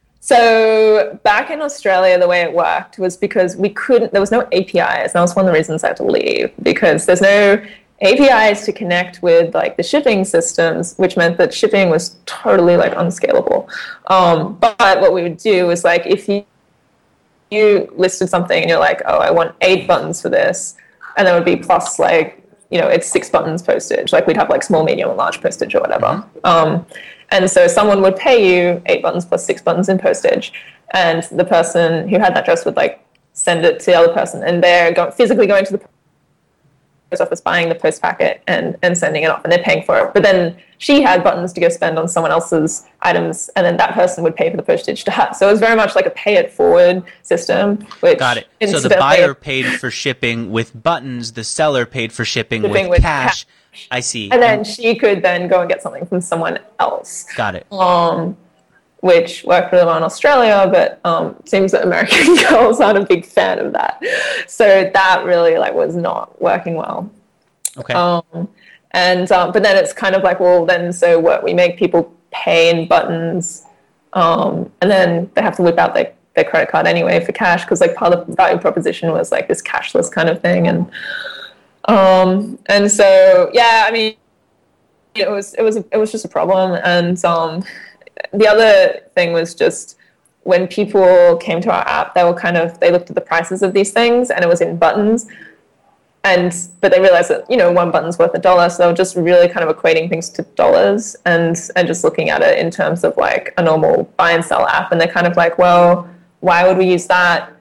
So back in Australia, the way it worked was because we couldn't. There was no A P Is, and that was one of the reasons I had to leave, because there's no A P Is to connect with like the shipping systems, which meant that shipping was totally like unscalable. Um, but what we would do is like if you you listed something and you're like, oh, I want eight buttons for this, and there would be plus like, you know, it's six buttons postage. Like we'd have like small, medium, and large postage or whatever. Mm-hmm. Um, and so someone would pay you eight buttons plus six buttons in postage, and the person who had that dress would like send it to the other person, and they're going, physically going to the office buying the post packet and, and sending it off, and they're paying for it. But then she had buttons to go spend on someone else's items, and then that person would pay for the postage to her. So it was very much like a pay it forward system. Which Got it. So the buyer paid for shipping with buttons, the seller paid for shipping, shipping with, with cash. cash. I see. And then and she could then go and get something from someone else. Got it. Um, which worked really well in Australia, but um, it seems that American girls aren't a big fan of that. So that really like was not working well. Okay. Um, and um, but then it's kind of like, well, then so what? We make people pay in buttons, um, and then they have to whip out their, their credit card anyway for cash, because like part of the value proposition was like this cashless kind of thing, and um, and so yeah, I mean, it was it was it was just a problem, and um. The other thing was just when people came to our app, they were kind of, they looked at the prices of these things and it was in buttons. And, but they realized that, you know, one button's worth a dollar. So they were just really kind of equating things to dollars and, and just looking at it in terms of like a normal buy and sell app. And they're kind of like, well, why would we use that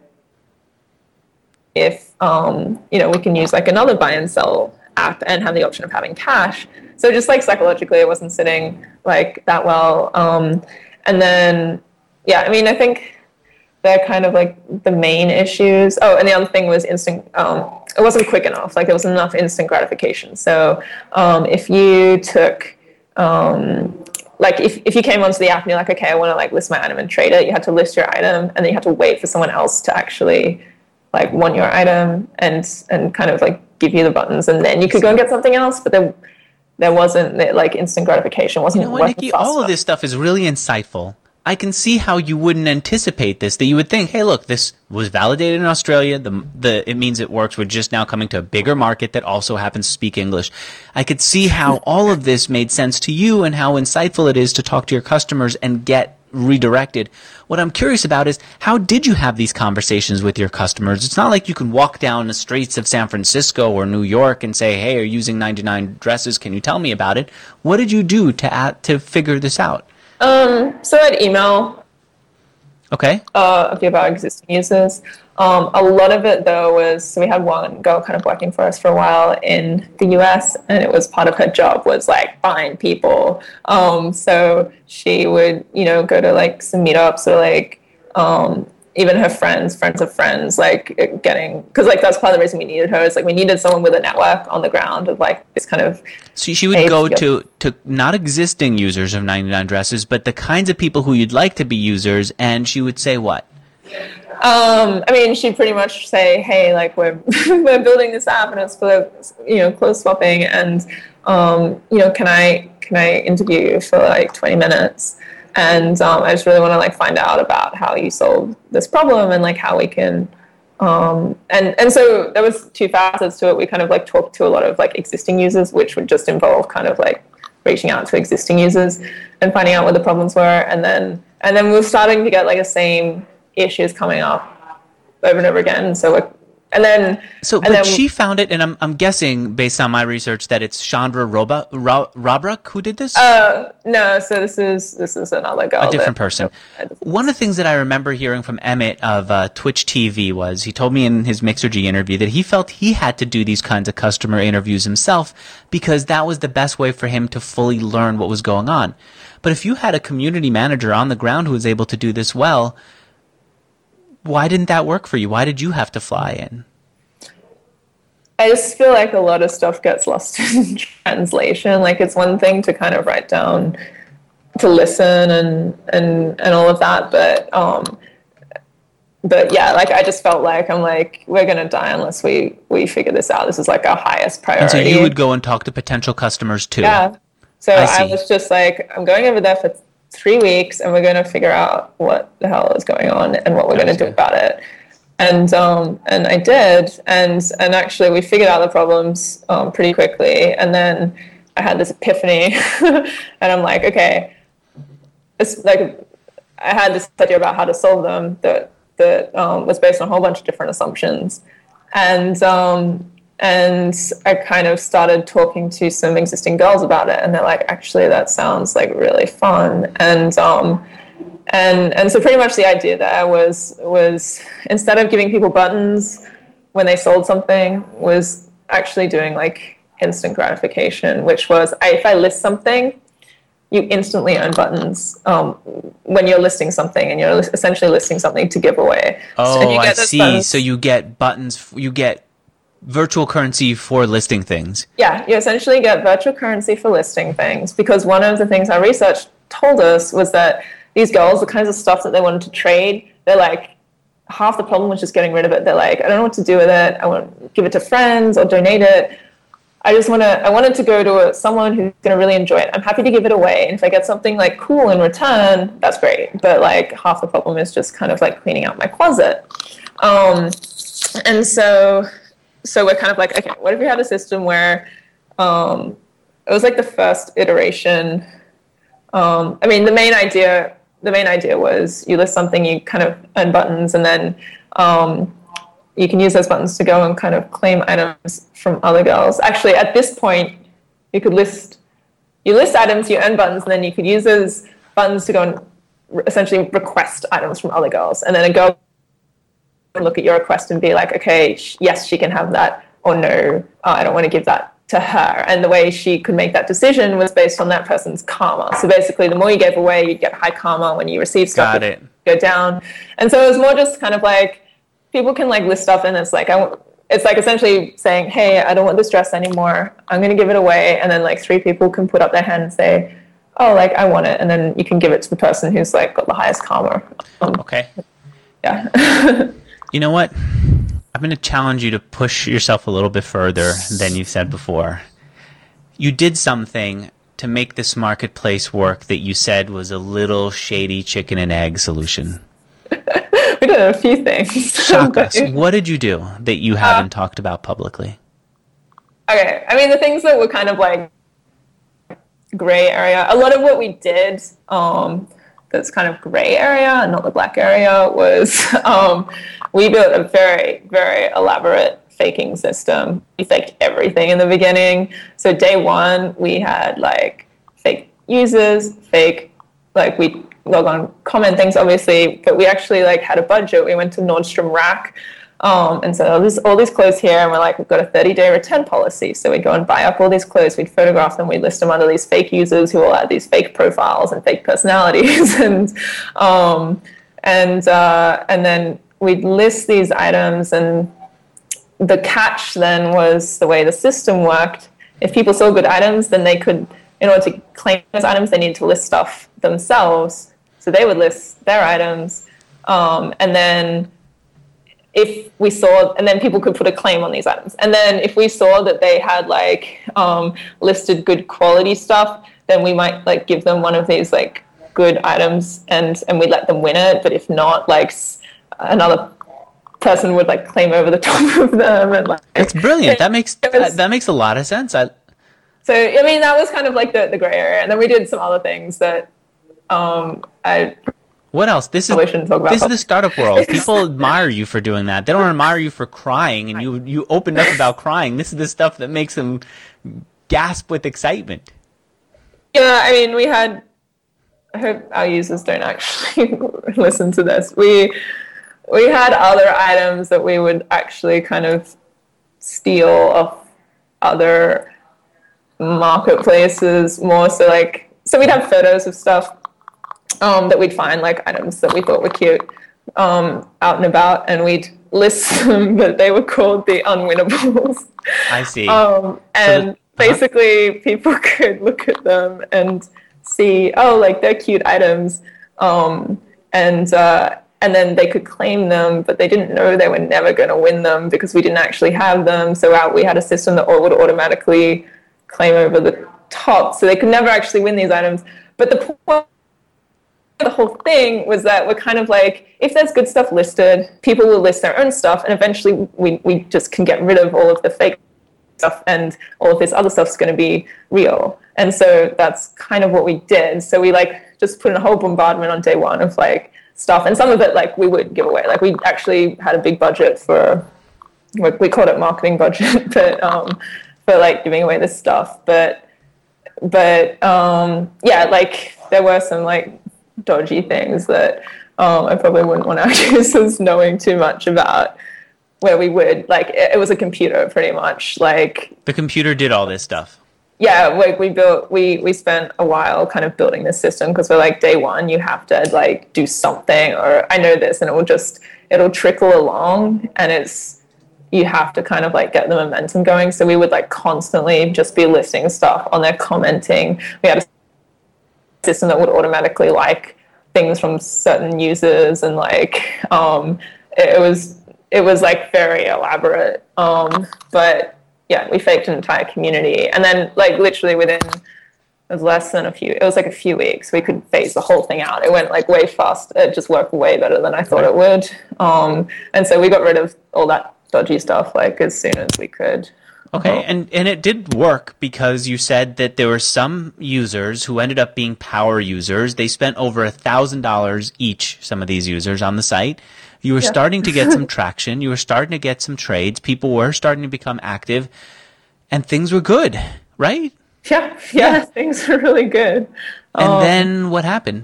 if, um, you know, we can use like another buy and sell app and have the option of having cash. So just like psychologically, it wasn't sitting like that well. Um, and then, yeah, I mean, I think they're kind of like the main issues. Oh, and the other thing was instant, um, it wasn't quick enough. Like there wasn't enough instant gratification. So um, if you took, um, like if, if you came onto the app and you're like, okay, I want to like list my item and trade it, you had to list your item and then you had to wait for someone else to actually like want your item and, and kind of like give you the buttons, and then you could go and get something else. But there, there wasn't like instant gratification. Wasn't. You know what, Nikki? All of this stuff is really insightful. I can see how you wouldn't anticipate this. That you would think, hey, look, this was validated in Australia. The the it means it works. We're just now coming to a bigger market that also happens to speak English. I could see how all of this made sense to you and how insightful it is to talk to your customers and get redirected. What I'm curious about is, how did you have these conversations with your customers? It's not like you can walk down the streets of San Francisco or New York and say, hey, are you using ninety-nine dresses? Can you tell me about it? What did you do to add, to figure this out? Um, so I'd email okay. uh, a few of our existing users. Um, a lot of it, though, was, so we had one girl kind of working for us for a while in the U S, and it was part of her job was, like, find people. Um, so she would, you know, go to, like, some meetups or, like, um, even her friends, friends of friends, like, getting, because, like, that's part of the reason we needed her, is, like, we needed someone with a network on the ground of, like, this kind of... So she would go to, to not existing users of ninety-nine dresses, but the kinds of people who you'd like to be users, and she would say what? Um, I mean, she'd pretty much say, hey, like, we're we're building this app and it's for, you know, clothes swapping, and, um, you know, can I can I interview you for, like, twenty minutes? And um, I just really want to, like, find out about how you solve this problem and, like, how we can... Um, and, and so there was two facets to it. We kind of, like, talked to a lot of, like, existing users, which would just involve kind of, like, reaching out to existing users and finding out what the problems were. And then, and then we were starting to get, like, the same issues coming up over and over again. So we're, and then so and but then, she found it, and I'm I'm guessing based on my research that it's Chandra Roba, Ro, Robrak who did this. Uh, no, so this is this is another girl, a different that, person. One of the things that I remember hearing from Emmett of uh, Twitch T V was he told me in his Mixergy interview that he felt he had to do these kinds of customer interviews himself because that was the best way for him to fully learn what was going on. But if you had a community manager on the ground who was able to do this well, why didn't that work for you? Why did you have to fly in? I just feel like a lot of stuff gets lost in translation. Like, it's one thing to kind of write down, to listen and and, and all of that, but um, but yeah, like, I just felt like I'm like, we're gonna die unless we we figure this out. This is like our highest priority. And so you would go and talk to potential customers too. Yeah. So I, I was just like, I'm going over there for three weeks and we're going to figure out what the hell is going on and what we're going to do about it. And um, and I did. And and actually we figured out the problems um, pretty quickly. And then I had this epiphany and I'm like, okay, it's like I had this idea about how to solve them that, that um, was based on a whole bunch of different assumptions. And um, And I kind of started talking to some existing girls about it, and they're like, "Actually, that sounds like really fun." And um, and and so pretty much the idea there was was instead of giving people buttons when they sold something, was actually doing like instant gratification, which was I, if I list something, you instantly earn buttons um, when you're listing something, and you're essentially listing something to give away. Oh, and you I get see. Buttons. So you get buttons, you get virtual currency for listing things. Yeah, you essentially get virtual currency for listing things, because one of the things our research told us was that these girls, the kinds of stuff that they wanted to trade, they're like, half the problem was just getting rid of it. They're like, I don't know what to do with it. I want to give it to friends or donate it. I just want to, I wanted to go to a, someone who's going to really enjoy it. I'm happy to give it away. And if I get something like cool in return, that's great. But like half the problem is just kind of like cleaning out my closet. Um, and so, so we're kind of like, okay, what if we had a system where um, it was like the first iteration. Um, I mean, the main idea, the main idea was you list something, you kind of earn buttons, and then um, you can use those buttons to go and kind of claim items from other girls. Actually, at this point, you could list, you list items, you earn buttons, and then you could use those buttons to go and re- essentially request items from other girls. And then a girl would look at your request and be like, okay, sh- yes, she can have that, or no, uh, I don't want to give that to her. And the way she could make that decision was based on that person's karma. So basically, the more you gave away, you'd get high karma. When you receive stuff, Got it. go down. And so it was more just kind of like, people can like list stuff, and it's like, I w- it's like essentially saying, hey, I don't want this dress anymore. I'm going to give it away. And then like three people can put up their hand and say, oh, like I want it. And then you can give it to the person who's like got the highest karma. Um, Okay. Yeah. You know what? I'm going to challenge you to push yourself a little bit further than you said before. You did something to make this marketplace work that you said was a little shady chicken and egg solution. We did a few things. Shock us. What did you do that you haven't uh, talked about publicly? Okay. I mean, the things that were kind of like gray area, a lot of what we did um, that's kind of gray area, not the black area, was um, we built a very, very elaborate faking system. We faked everything in the beginning. So day one, we had like fake users, fake, like we log on, comment things, obviously, but we actually like had a budget. We went to Nordstrom Rack um, and said, oh, there's all these clothes here, and we're like, we've got a thirty-day return policy. So we'd go and buy up all these clothes, we'd photograph them, we'd list them under these fake users who all had these fake profiles and fake personalities, and um, and uh, and then we'd list these items. And the catch then was the way the system worked. If people saw good items, then they could, in order to claim those items, they needed to list stuff themselves. So they would list their items. Um, and then if we saw, and then people could put a claim on these items. And then if we saw that they had like um, listed good quality stuff, then we might like give them one of these like good items, and, and we'd let them win it. But if not, like another person would like claim over the top of them. And like, that's brilliant. That makes, was, that, that makes a lot of sense. I, So, I mean, that was kind of like the, the gray area. And then we did some other things that um, I What else? This is shouldn't talk about. This is the startup world. People admire you for doing that. They don't admire you for crying, and you you opened up about crying. This is the stuff that makes them gasp with excitement. Yeah, I mean, we had, I hope our users don't actually listen to this. We, we had other items that we would actually kind of steal off other marketplaces more. So like, so we'd have photos of stuff um, that we'd find, like items that we thought were cute um, out and about, and we'd list them, but they were called the unwinnables. I see. Um, and so the, basically uh-huh. people could look at them and see, oh, like they're cute items. Um, and, uh, and then they could claim them, but they didn't know they were never going to win them because we didn't actually have them. So out, we had a system that would automatically claim over the top, so they could never actually win these items. But the point of the whole thing was that we're kind of like, if there's good stuff listed, people will list their own stuff, and eventually we, we just can get rid of all of the fake stuff, and all of this other stuff's going to be real. And so that's kind of what we did. So we like just put in a whole bombardment on day one of like stuff, and some of it like we would give away. Like we actually had a big budget for, we called it marketing budget, but um, for like giving away this stuff. But but um, yeah, like there were some like dodgy things that um, I probably wouldn't want our users knowing too much about. where we would like it, it was a computer pretty much. Like the computer did all this stuff. Yeah, like we built, we we spent a while kind of building this system because we're like, day one, you have to like do something, or I know this, and it will just, it'll trickle along, and it's, you have to kind of like get the momentum going. So we would like constantly just be listing stuff on there, commenting. We had a system that would automatically like things from certain users, and like um, it, it was it was like very elaborate, um, but. Yeah, we faked an entire community. And then, like, literally within, it was less than a few, it was like a few weeks, we could phase the whole thing out. It went, like, way fast. It just worked way better than I thought it would. Um, and so we got rid of all that dodgy stuff, like, as soon as we could. Okay, and, and it did work because you said that there were some users who ended up being power users. They spent over a thousand dollars each, some of these users, on the site. You were yeah. starting to get some traction. You were starting to get some trades. People were starting to become active, and things were good, right? Yeah, yeah, yeah. Things were really good. And um, then what happened?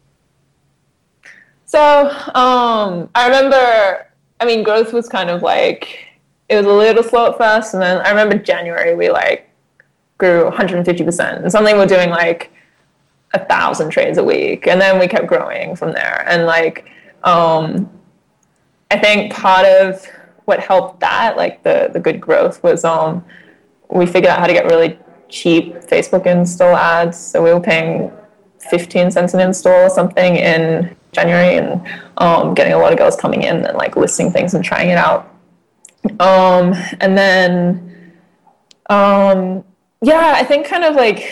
So um, I remember, I mean, growth was kind of like, it was a little slow at first, and then I remember January we like grew one hundred fifty percent, and suddenly we're doing like a thousand trades a week, and then we kept growing from there, and like. Um, I think part of what helped that, like the, the good growth, was um, we figured out how to get really cheap Facebook install ads. So we were paying fifteen cents an install or something in January, and um, getting a lot of girls coming in and like listing things and trying it out. Um, and then, um, yeah, I think kind of like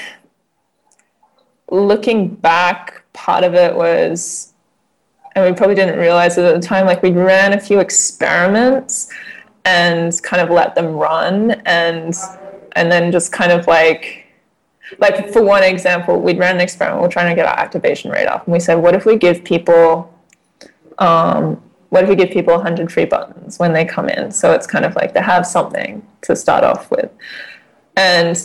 looking back, part of it was, and we probably didn't realize it at the time, like we ran a few experiments and kind of let them run, and and then just kind of like, like for one example, we'd ran an experiment, we we're trying to get our activation rate up, and we said, what if we give people, um, what if we give people one hundred free buttons when they come in? So it's kind of like they have something to start off with. And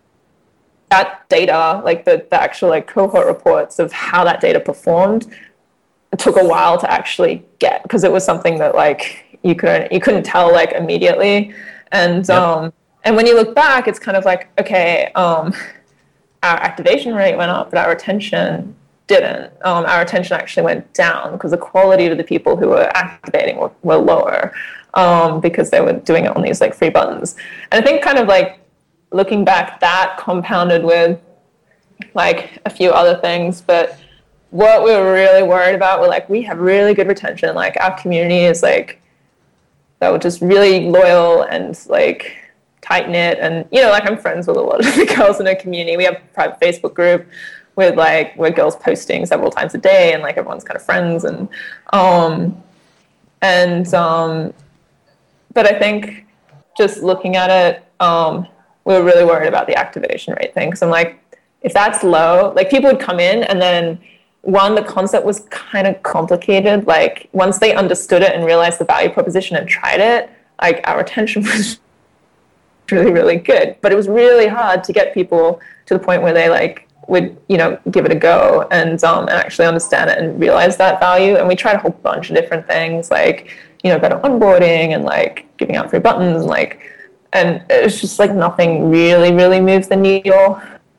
that data, like the, the actual like cohort reports of how that data performed, it took a while to actually get, because it was something that like you couldn't you couldn't tell like immediately, and yep. um and when you look back, it's kind of like, okay, um our activation rate went up, but our retention didn't. Um, our retention actually went down because the quality of the people who were activating were, were lower, um, because they were doing it on these like free buttons. And I think kind of like looking back, that compounded with like a few other things, but what we were really worried about were like, we have really good retention. Like our community is like, that were just really loyal and like tight knit. And, you know, like I'm friends with a lot of the girls in our community. We have a private Facebook group with like, where girls posting several times a day, and like everyone's kind of friends. And, um, and, um, but I think just looking at it, um, we were really worried about the activation rate thing. Cause I'm like, if that's low, like people would come in, and then one, the concept was kind of complicated. Like once they understood it and realized the value proposition and tried it, like our retention was really, really good. But it was really hard to get people to the point where they like would, you know, give it a go and um and actually understand it and realize that value. And we tried a whole bunch of different things, like, you know, better onboarding and like giving out free buttons and like, and it's just like nothing really, really moves the needle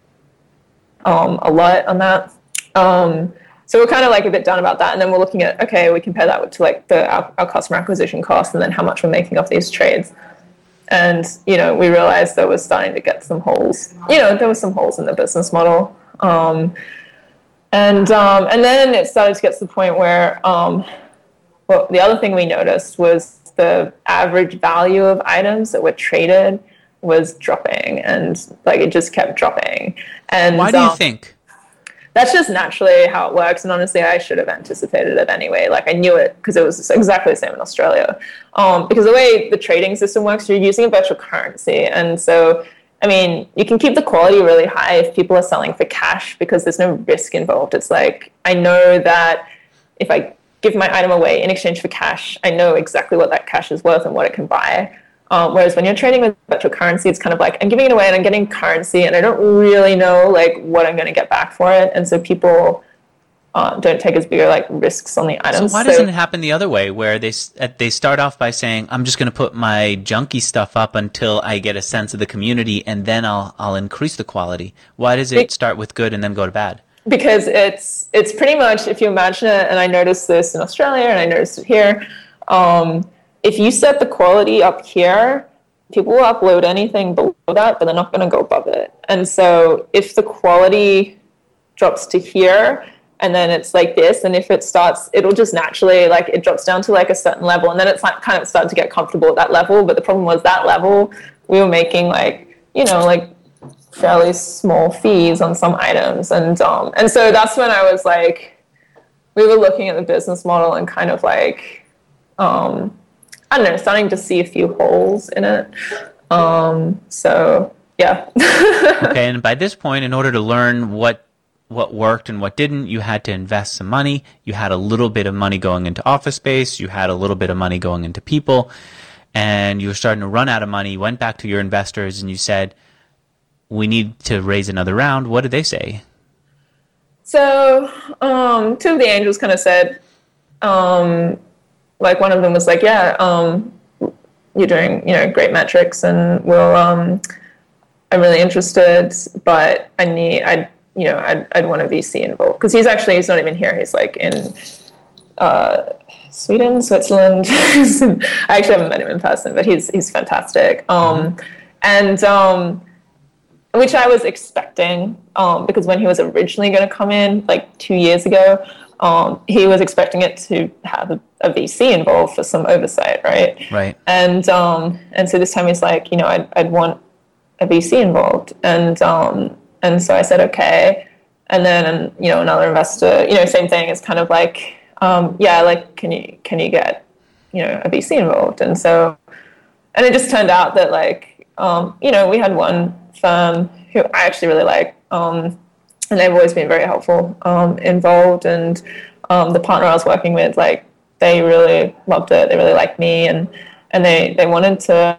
um a lot on that. Um, so we're kind of like a bit done about that. And then we're looking at, okay, we compare that to like the, our, our customer acquisition cost, and then how much we're making off these trades. And, you know, we realized that we're starting to get some holes, you know, there was some holes in the business model. Um, and, um, and then it started to get to the point where, um, well, the other thing we noticed was the average value of items that were traded was dropping, and like it just kept dropping. And why do you um, think? That's just naturally how it works. And honestly, I should have anticipated it anyway. Like I knew it because it was exactly the same in Australia. Um, because the way the trading system works, you're using a virtual currency. And so, I mean, you can keep the quality really high if people are selling for cash, because there's no risk involved. It's like, I know that if I give my item away in exchange for cash, I know exactly what that cash is worth and what it can buy. Um, whereas when you're trading with virtual currency, it's kind of like, I'm giving it away and I'm getting currency, and I don't really know like what I'm going to get back for it. And so people uh, don't take as big like risks on the items. So why doesn't so, it happen the other way, where they they start off by saying, I'm just going to put my junky stuff up until I get a sense of the community, and then I'll I'll increase the quality? Why does it start with good and then go to bad? Because it's it's pretty much, if you imagine it, and I noticed this in Australia and I noticed it here, um, if you set the quality up here, people will upload anything below that, but they're not going to go above it. And so if the quality drops to here, and then it's like this, and if it starts, it'll just naturally, like, it drops down to like a certain level, and then it's like kind of starting to get comfortable at that level. But the problem was that level, we were making like, you know, like fairly small fees on some items. And, um, and so that's when I was like, we were looking at the business model and kind of like, um, I don't know, starting to see a few holes in it. Um, so yeah. Okay. And by this point, in order to learn what what worked and what didn't, you had to invest some money. You had a little bit of money going into office space. You had a little bit of money going into people, and you were starting to run out of money. You went back to your investors and you said, we need to raise another round. What did they say? So um, two of the angels kind of said, um, like one of them was like, yeah, um, you're doing, you know, great metrics, and we'll, um, I'm really interested, but I need, I you know, I'd, I'd want a V C involved. Because he's actually, he's not even here. He's like in uh, Sweden, Switzerland. I actually haven't met him in person, but he's he's fantastic. Um, and um, which I was expecting, um, because when he was originally going to come in, like two years ago, um, he was expecting it to have a, a V C involved for some oversight, right? Right. And um, and so this time he's like, you know, I'd, I'd want a V C involved. And um, And so I said, okay. And then, you know, another investor, you know, same thing. It's kind of like, um, yeah, like, can you, can you get, you know, a V C involved? And so, and it just turned out that like, um, you know, we had one firm who I actually really like, um, and they've always been very helpful, um, involved. And, um, the partner I was working with, like, they really loved it. They really liked me, and, and they, they wanted to,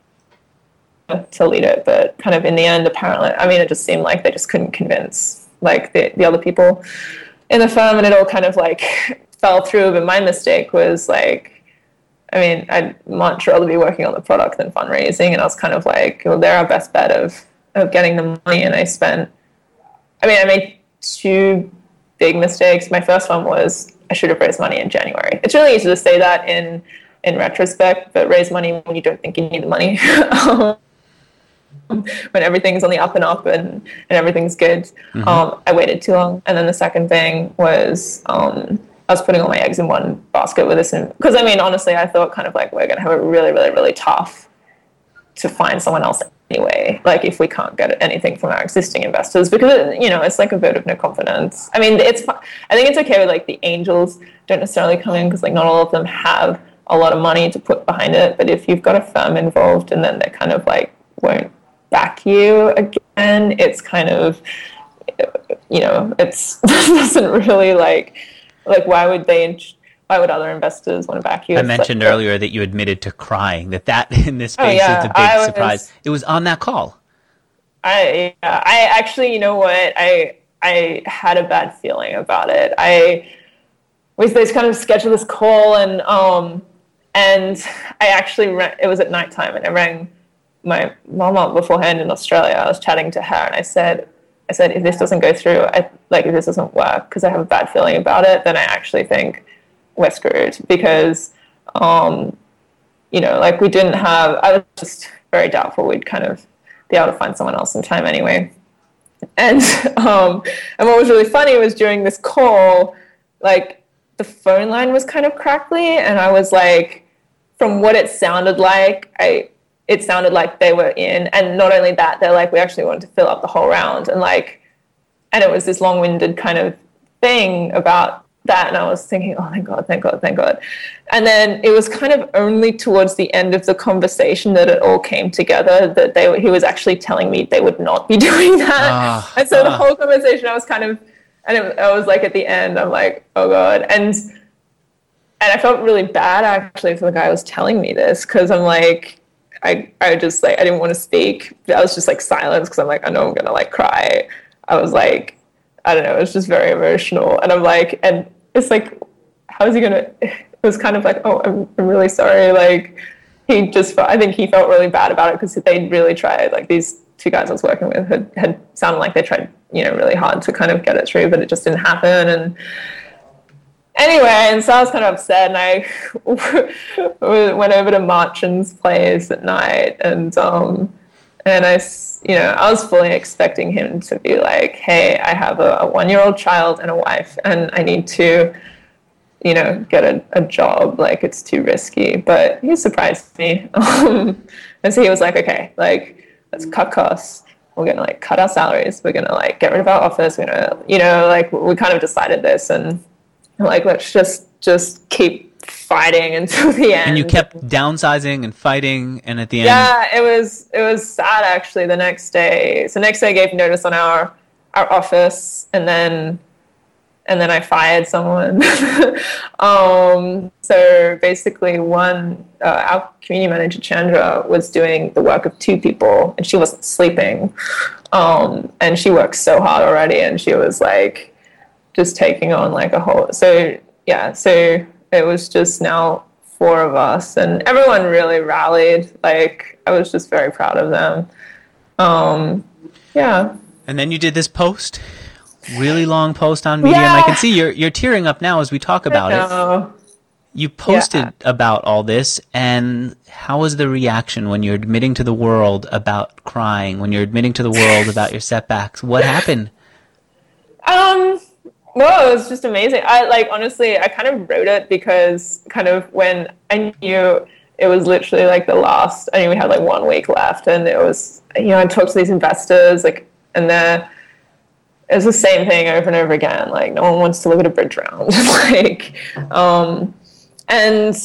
to lead it, but kind of in the end, apparently, I mean, it just seemed like they just couldn't convince like the, the other people in the firm, and it all kind of like fell through. But my mistake was like, I mean, I'd much rather be working on the product than fundraising, and I was kind of like, well, they're our best bet of of getting the money, and I spent, I mean, I made two big mistakes. My first one was I should have raised money in January. It's really easy to say that in in retrospect, but raise money when you don't think you need the money. When everything's on the up and up and, and everything's good. Mm-hmm. Um, I waited too long. And then the second thing was um, I was putting all my eggs in one basket with this. Because, I mean, honestly, I thought kind of like we're going to have a really, really, really tough to find someone else anyway. Like if we can't get anything from our existing investors, because, you know, it's like a vote of no confidence. I mean, it's I think it's okay with like the angels don't necessarily come in because like not all of them have a lot of money to put behind it. But if you've got a firm involved and then they're kind of like won't back you again, it's kind of, you know, it's doesn't really like like why would they why would other investors want to back you? I It's mentioned like, earlier that you admitted to crying, that that in this Oh, space yeah, is the big I was- surprise. It was on that call. I yeah, I actually, you know what, I I had a bad feeling about it. I was they kind of scheduled this call, and um and I actually ra- it was at nighttime, and I rang my mom up beforehand in Australia. I was chatting to her, and I said, I said, if this doesn't go through, I, like if this doesn't work, because I have a bad feeling about it, then I actually think we're screwed. Because, um, you know, like we didn't have, I was just very doubtful we'd kind of be able to find someone else in time anyway. And um, and what was really funny was during this call, like the phone line was kind of crackly, and I was like, from what it sounded like, I. it sounded like they were in. And not only that, they're like, we actually wanted to fill up the whole round. And like, and it was this long-winded kind of thing about that. And I was thinking, oh, thank God, thank God, thank God. And then it was kind of only towards the end of the conversation that it all came together, that they he was actually telling me they would not be doing that. Uh, and so uh. the whole conversation, I was kind of, and it, I was like, at the end, I'm like, oh God. And, and I felt really bad actually for the guy who was telling me this, because I'm like, I, I just like, I didn't want to speak. I was just like silence because I'm like, I know I'm going to like cry. I was like, I don't know, it was just very emotional. And I'm like, and it's like, how's he gonna, it was kind of like, oh, I'm, I'm really sorry. Like, he just felt, I think he felt really bad about it because they really tried, like these two guys I was working with had, had sounded like they tried, you know, really hard to kind of get it through, but it just didn't happen. And anyway, and so I was kind of upset, and I went over to Marchand's place at night, and um, and I, you know, I was fully expecting him to be like, hey, I have a, a one-year-old child and a wife, and I need to, you know, get a, a job, like it's too risky. But he surprised me. Um, and so he was like, okay, like, let's cut costs. We're going to like cut our salaries. We're going to like get rid of our office. We're going to, you know, like we kind of decided this, and like, let's just, just keep fighting until the end. And you kept downsizing and fighting, and at the end. Yeah, it was, it was sad actually the next day. So next day I gave notice on our, our office, and then and then I fired someone. um, so basically one, uh, our community manager, Chandra, was doing the work of two people, and she wasn't sleeping. Um, and she works so hard already, and she was like just taking on like a whole, so yeah, so it was just now four of us, and everyone really rallied. Like, I was just very proud of them. Um, yeah. And then you did this post. Really long post on Medium. Yeah. I can see you're you're tearing up now as we talk about it. You posted yeah. about all this, and how was the reaction when you're admitting to the world about crying, when you're admitting to the world about your setbacks? What happened? Um, well, it was just amazing. I like, honestly, I kind of wrote it because kind of when I knew it was literally like the last, I mean, we had like one week left, and it was, you know, I talked to these investors, like, and they're, it's the same thing over and over again. Like, no one wants to look at a bridge round. like, um, and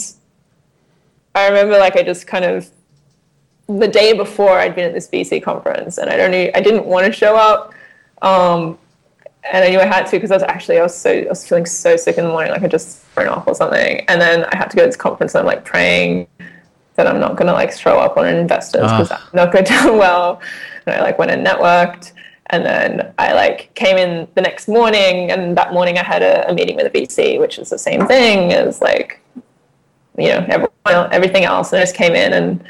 I remember, like, I just kind of, the day before I'd been at this B C conference, and I don't know, I didn't want to show up. Um, and I knew I had to, because I was actually, I was so, I was feeling so sick in the morning, like I just thrown off or something. And then I had to go to this conference, and I'm like praying that I'm not going to like throw up on investors, because uh. I'm not going down well. And I like went and networked. And then I like came in the next morning, and that morning I had a, a meeting with a V C, which is the same thing as like, you know, everyone, everything else. And I just came in, and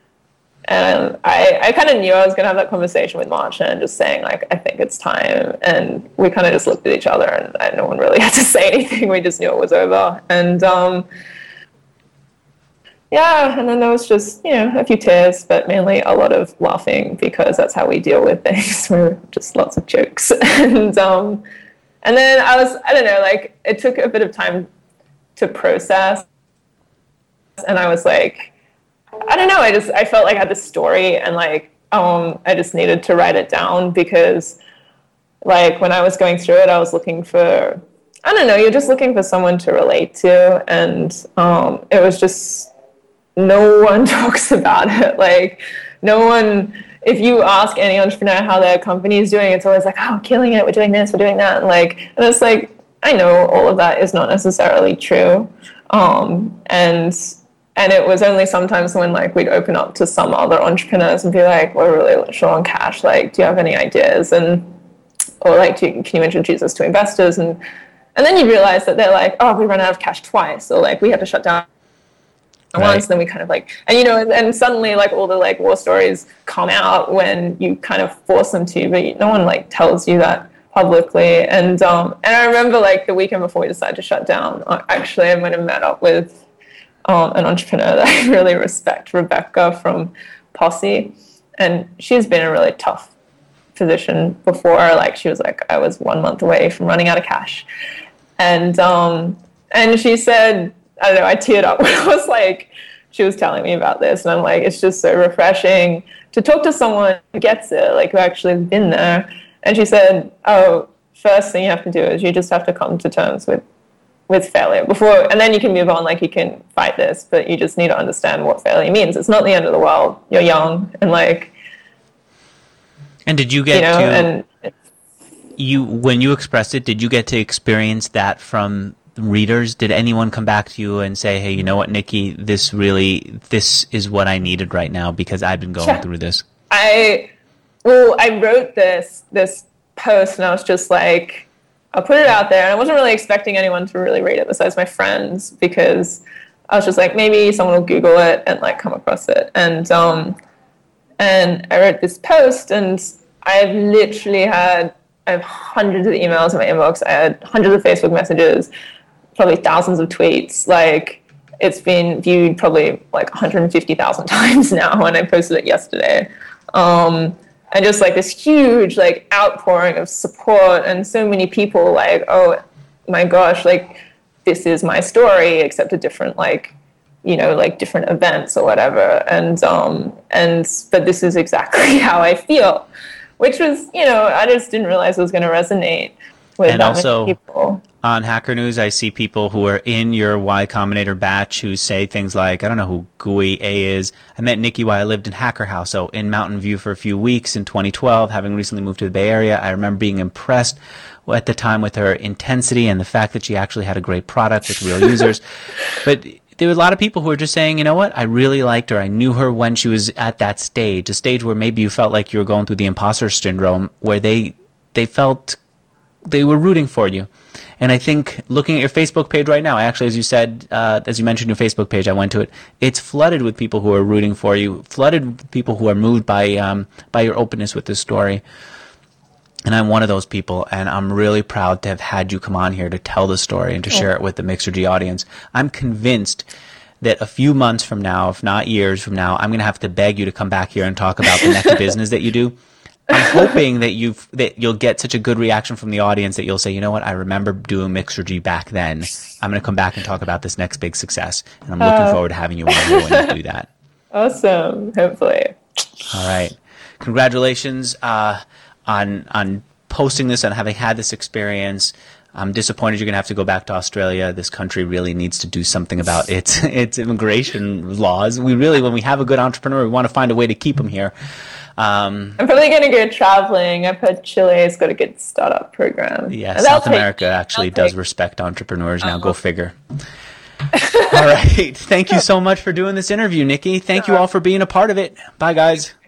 and I, I kind of knew I was going to have that conversation with Marcia, and just saying like, I think it's time. And we kind of just looked at each other, and, and no one really had to say anything. We just knew it was over. And um, yeah, and then there was just, you know, a few tears, but mainly a lot of laughing, because that's how we deal with things. We're just lots of jokes. and um, and then I was, I don't know, like, it took a bit of time to process. And I was like, I don't know, I just, I felt like I had this story, and like, um, I just needed to write it down, because like when I was going through it, I was looking for, I don't know, you're just looking for someone to relate to. And um, it was just, no one talks about it. Like, no one, if you ask any entrepreneur how their company is doing, it's always like, oh, killing it, we're doing this, we're doing that. And like, and it's like, I know all of that is not necessarily true. Um, and, and it was only sometimes when like we'd open up to some other entrepreneurs and be like, we're really short on cash. Like, do you have any ideas? And, or like, do you, can you introduce us to investors? And, and then you realize that they're like, oh, we ran out of cash twice. Or like, we had to shut down once, right. Then we kind of like, and you know, and, and suddenly like all the like war stories come out when you kind of force them to, but no one like tells you that publicly. And um, and I remember like the weekend before we decided to shut down, actually I went and met up with um, an entrepreneur that I really respect, Rebecca from Posse, and she's been in a really tough position before. Like, she was like, I was one month away from running out of cash, and um, and she said, I don't know, I teared up when I was like, she was telling me about this, and I'm like, it's just so refreshing to talk to someone who gets it, like who actually has been there. And she said, oh, first thing you have to do is you just have to come to terms with, with failure before, and then you can move on, like you can fight this, but you just need to understand what failure means. It's not the end of the world. You're young, and like. And did you get you know, to, and, you, when you expressed it, did you get to experience that from readers? Did anyone come back to you and say, hey, you know what, Nikki, this really, this is what I needed right now, because I've been going yeah. through this? I, well, I wrote this, this post, and I was just like, I'll put it out there. And I wasn't really expecting anyone to really read it besides my friends, because I was just like, maybe someone will Google it and like come across it. And um, and I wrote this post, and I've literally had I have hundreds of emails in my inbox. I had hundreds of Facebook messages, probably thousands of tweets. Like, it's been viewed probably like one hundred fifty thousand times now, and I posted it yesterday. Um, and just like this huge like outpouring of support, and so many people like, oh my gosh, like this is my story, except a different like, you know, like different events or whatever. And um, and but this is exactly how I feel, which was, you know, I just didn't realize it was going to resonate with and that also, many people. On Hacker News, I see people who are in your Y Combinator batch who say things like, I don't know who G U I A is. I met Nikki while I lived in Hacker House, so in Mountain View for a few weeks in twenty twelve, having recently moved to the Bay Area. I remember being impressed at the time with her intensity and the fact that she actually had a great product with real users. But there were a lot of people who were just saying, you know what, I really liked her. I knew her when she was at that stage, a stage where maybe you felt like you were going through the imposter syndrome, where they they felt they were rooting for you. And I think looking at your Facebook page right now, actually, as you said, uh, as you mentioned your Facebook page, I went to it. It's flooded with people who are rooting for you, flooded with people who are moved by um, by your openness with this story. And I'm one of those people, and I'm really proud to have had you come on here to tell the story and to share it with the Mixergy audience. I'm convinced that a few months from now, if not years from now, I'm going to have to beg you to come back here and talk about the next business that you do. I'm hoping that you that you'll get such a good reaction from the audience that you'll say, you know what, I remember doing Mixergy back then. I'm going to come back and talk about this next big success, and I'm looking uh, forward to having you on here when you do that. Awesome. Hopefully. All right. Congratulations uh, on on posting this and having had this experience. I'm disappointed you're going to have to go back to Australia. This country really needs to do something about its its immigration laws. We really, when we have a good entrepreneur, we want to find a way to keep them here. Um, I'm probably going to go traveling. I've heard Chile's got a good startup program. Yeah, South America actually does respect entrepreneurs now. Go figure. All right. Thank you so much for doing this interview, Nikki. Thank you all for being a part of it. Bye, guys.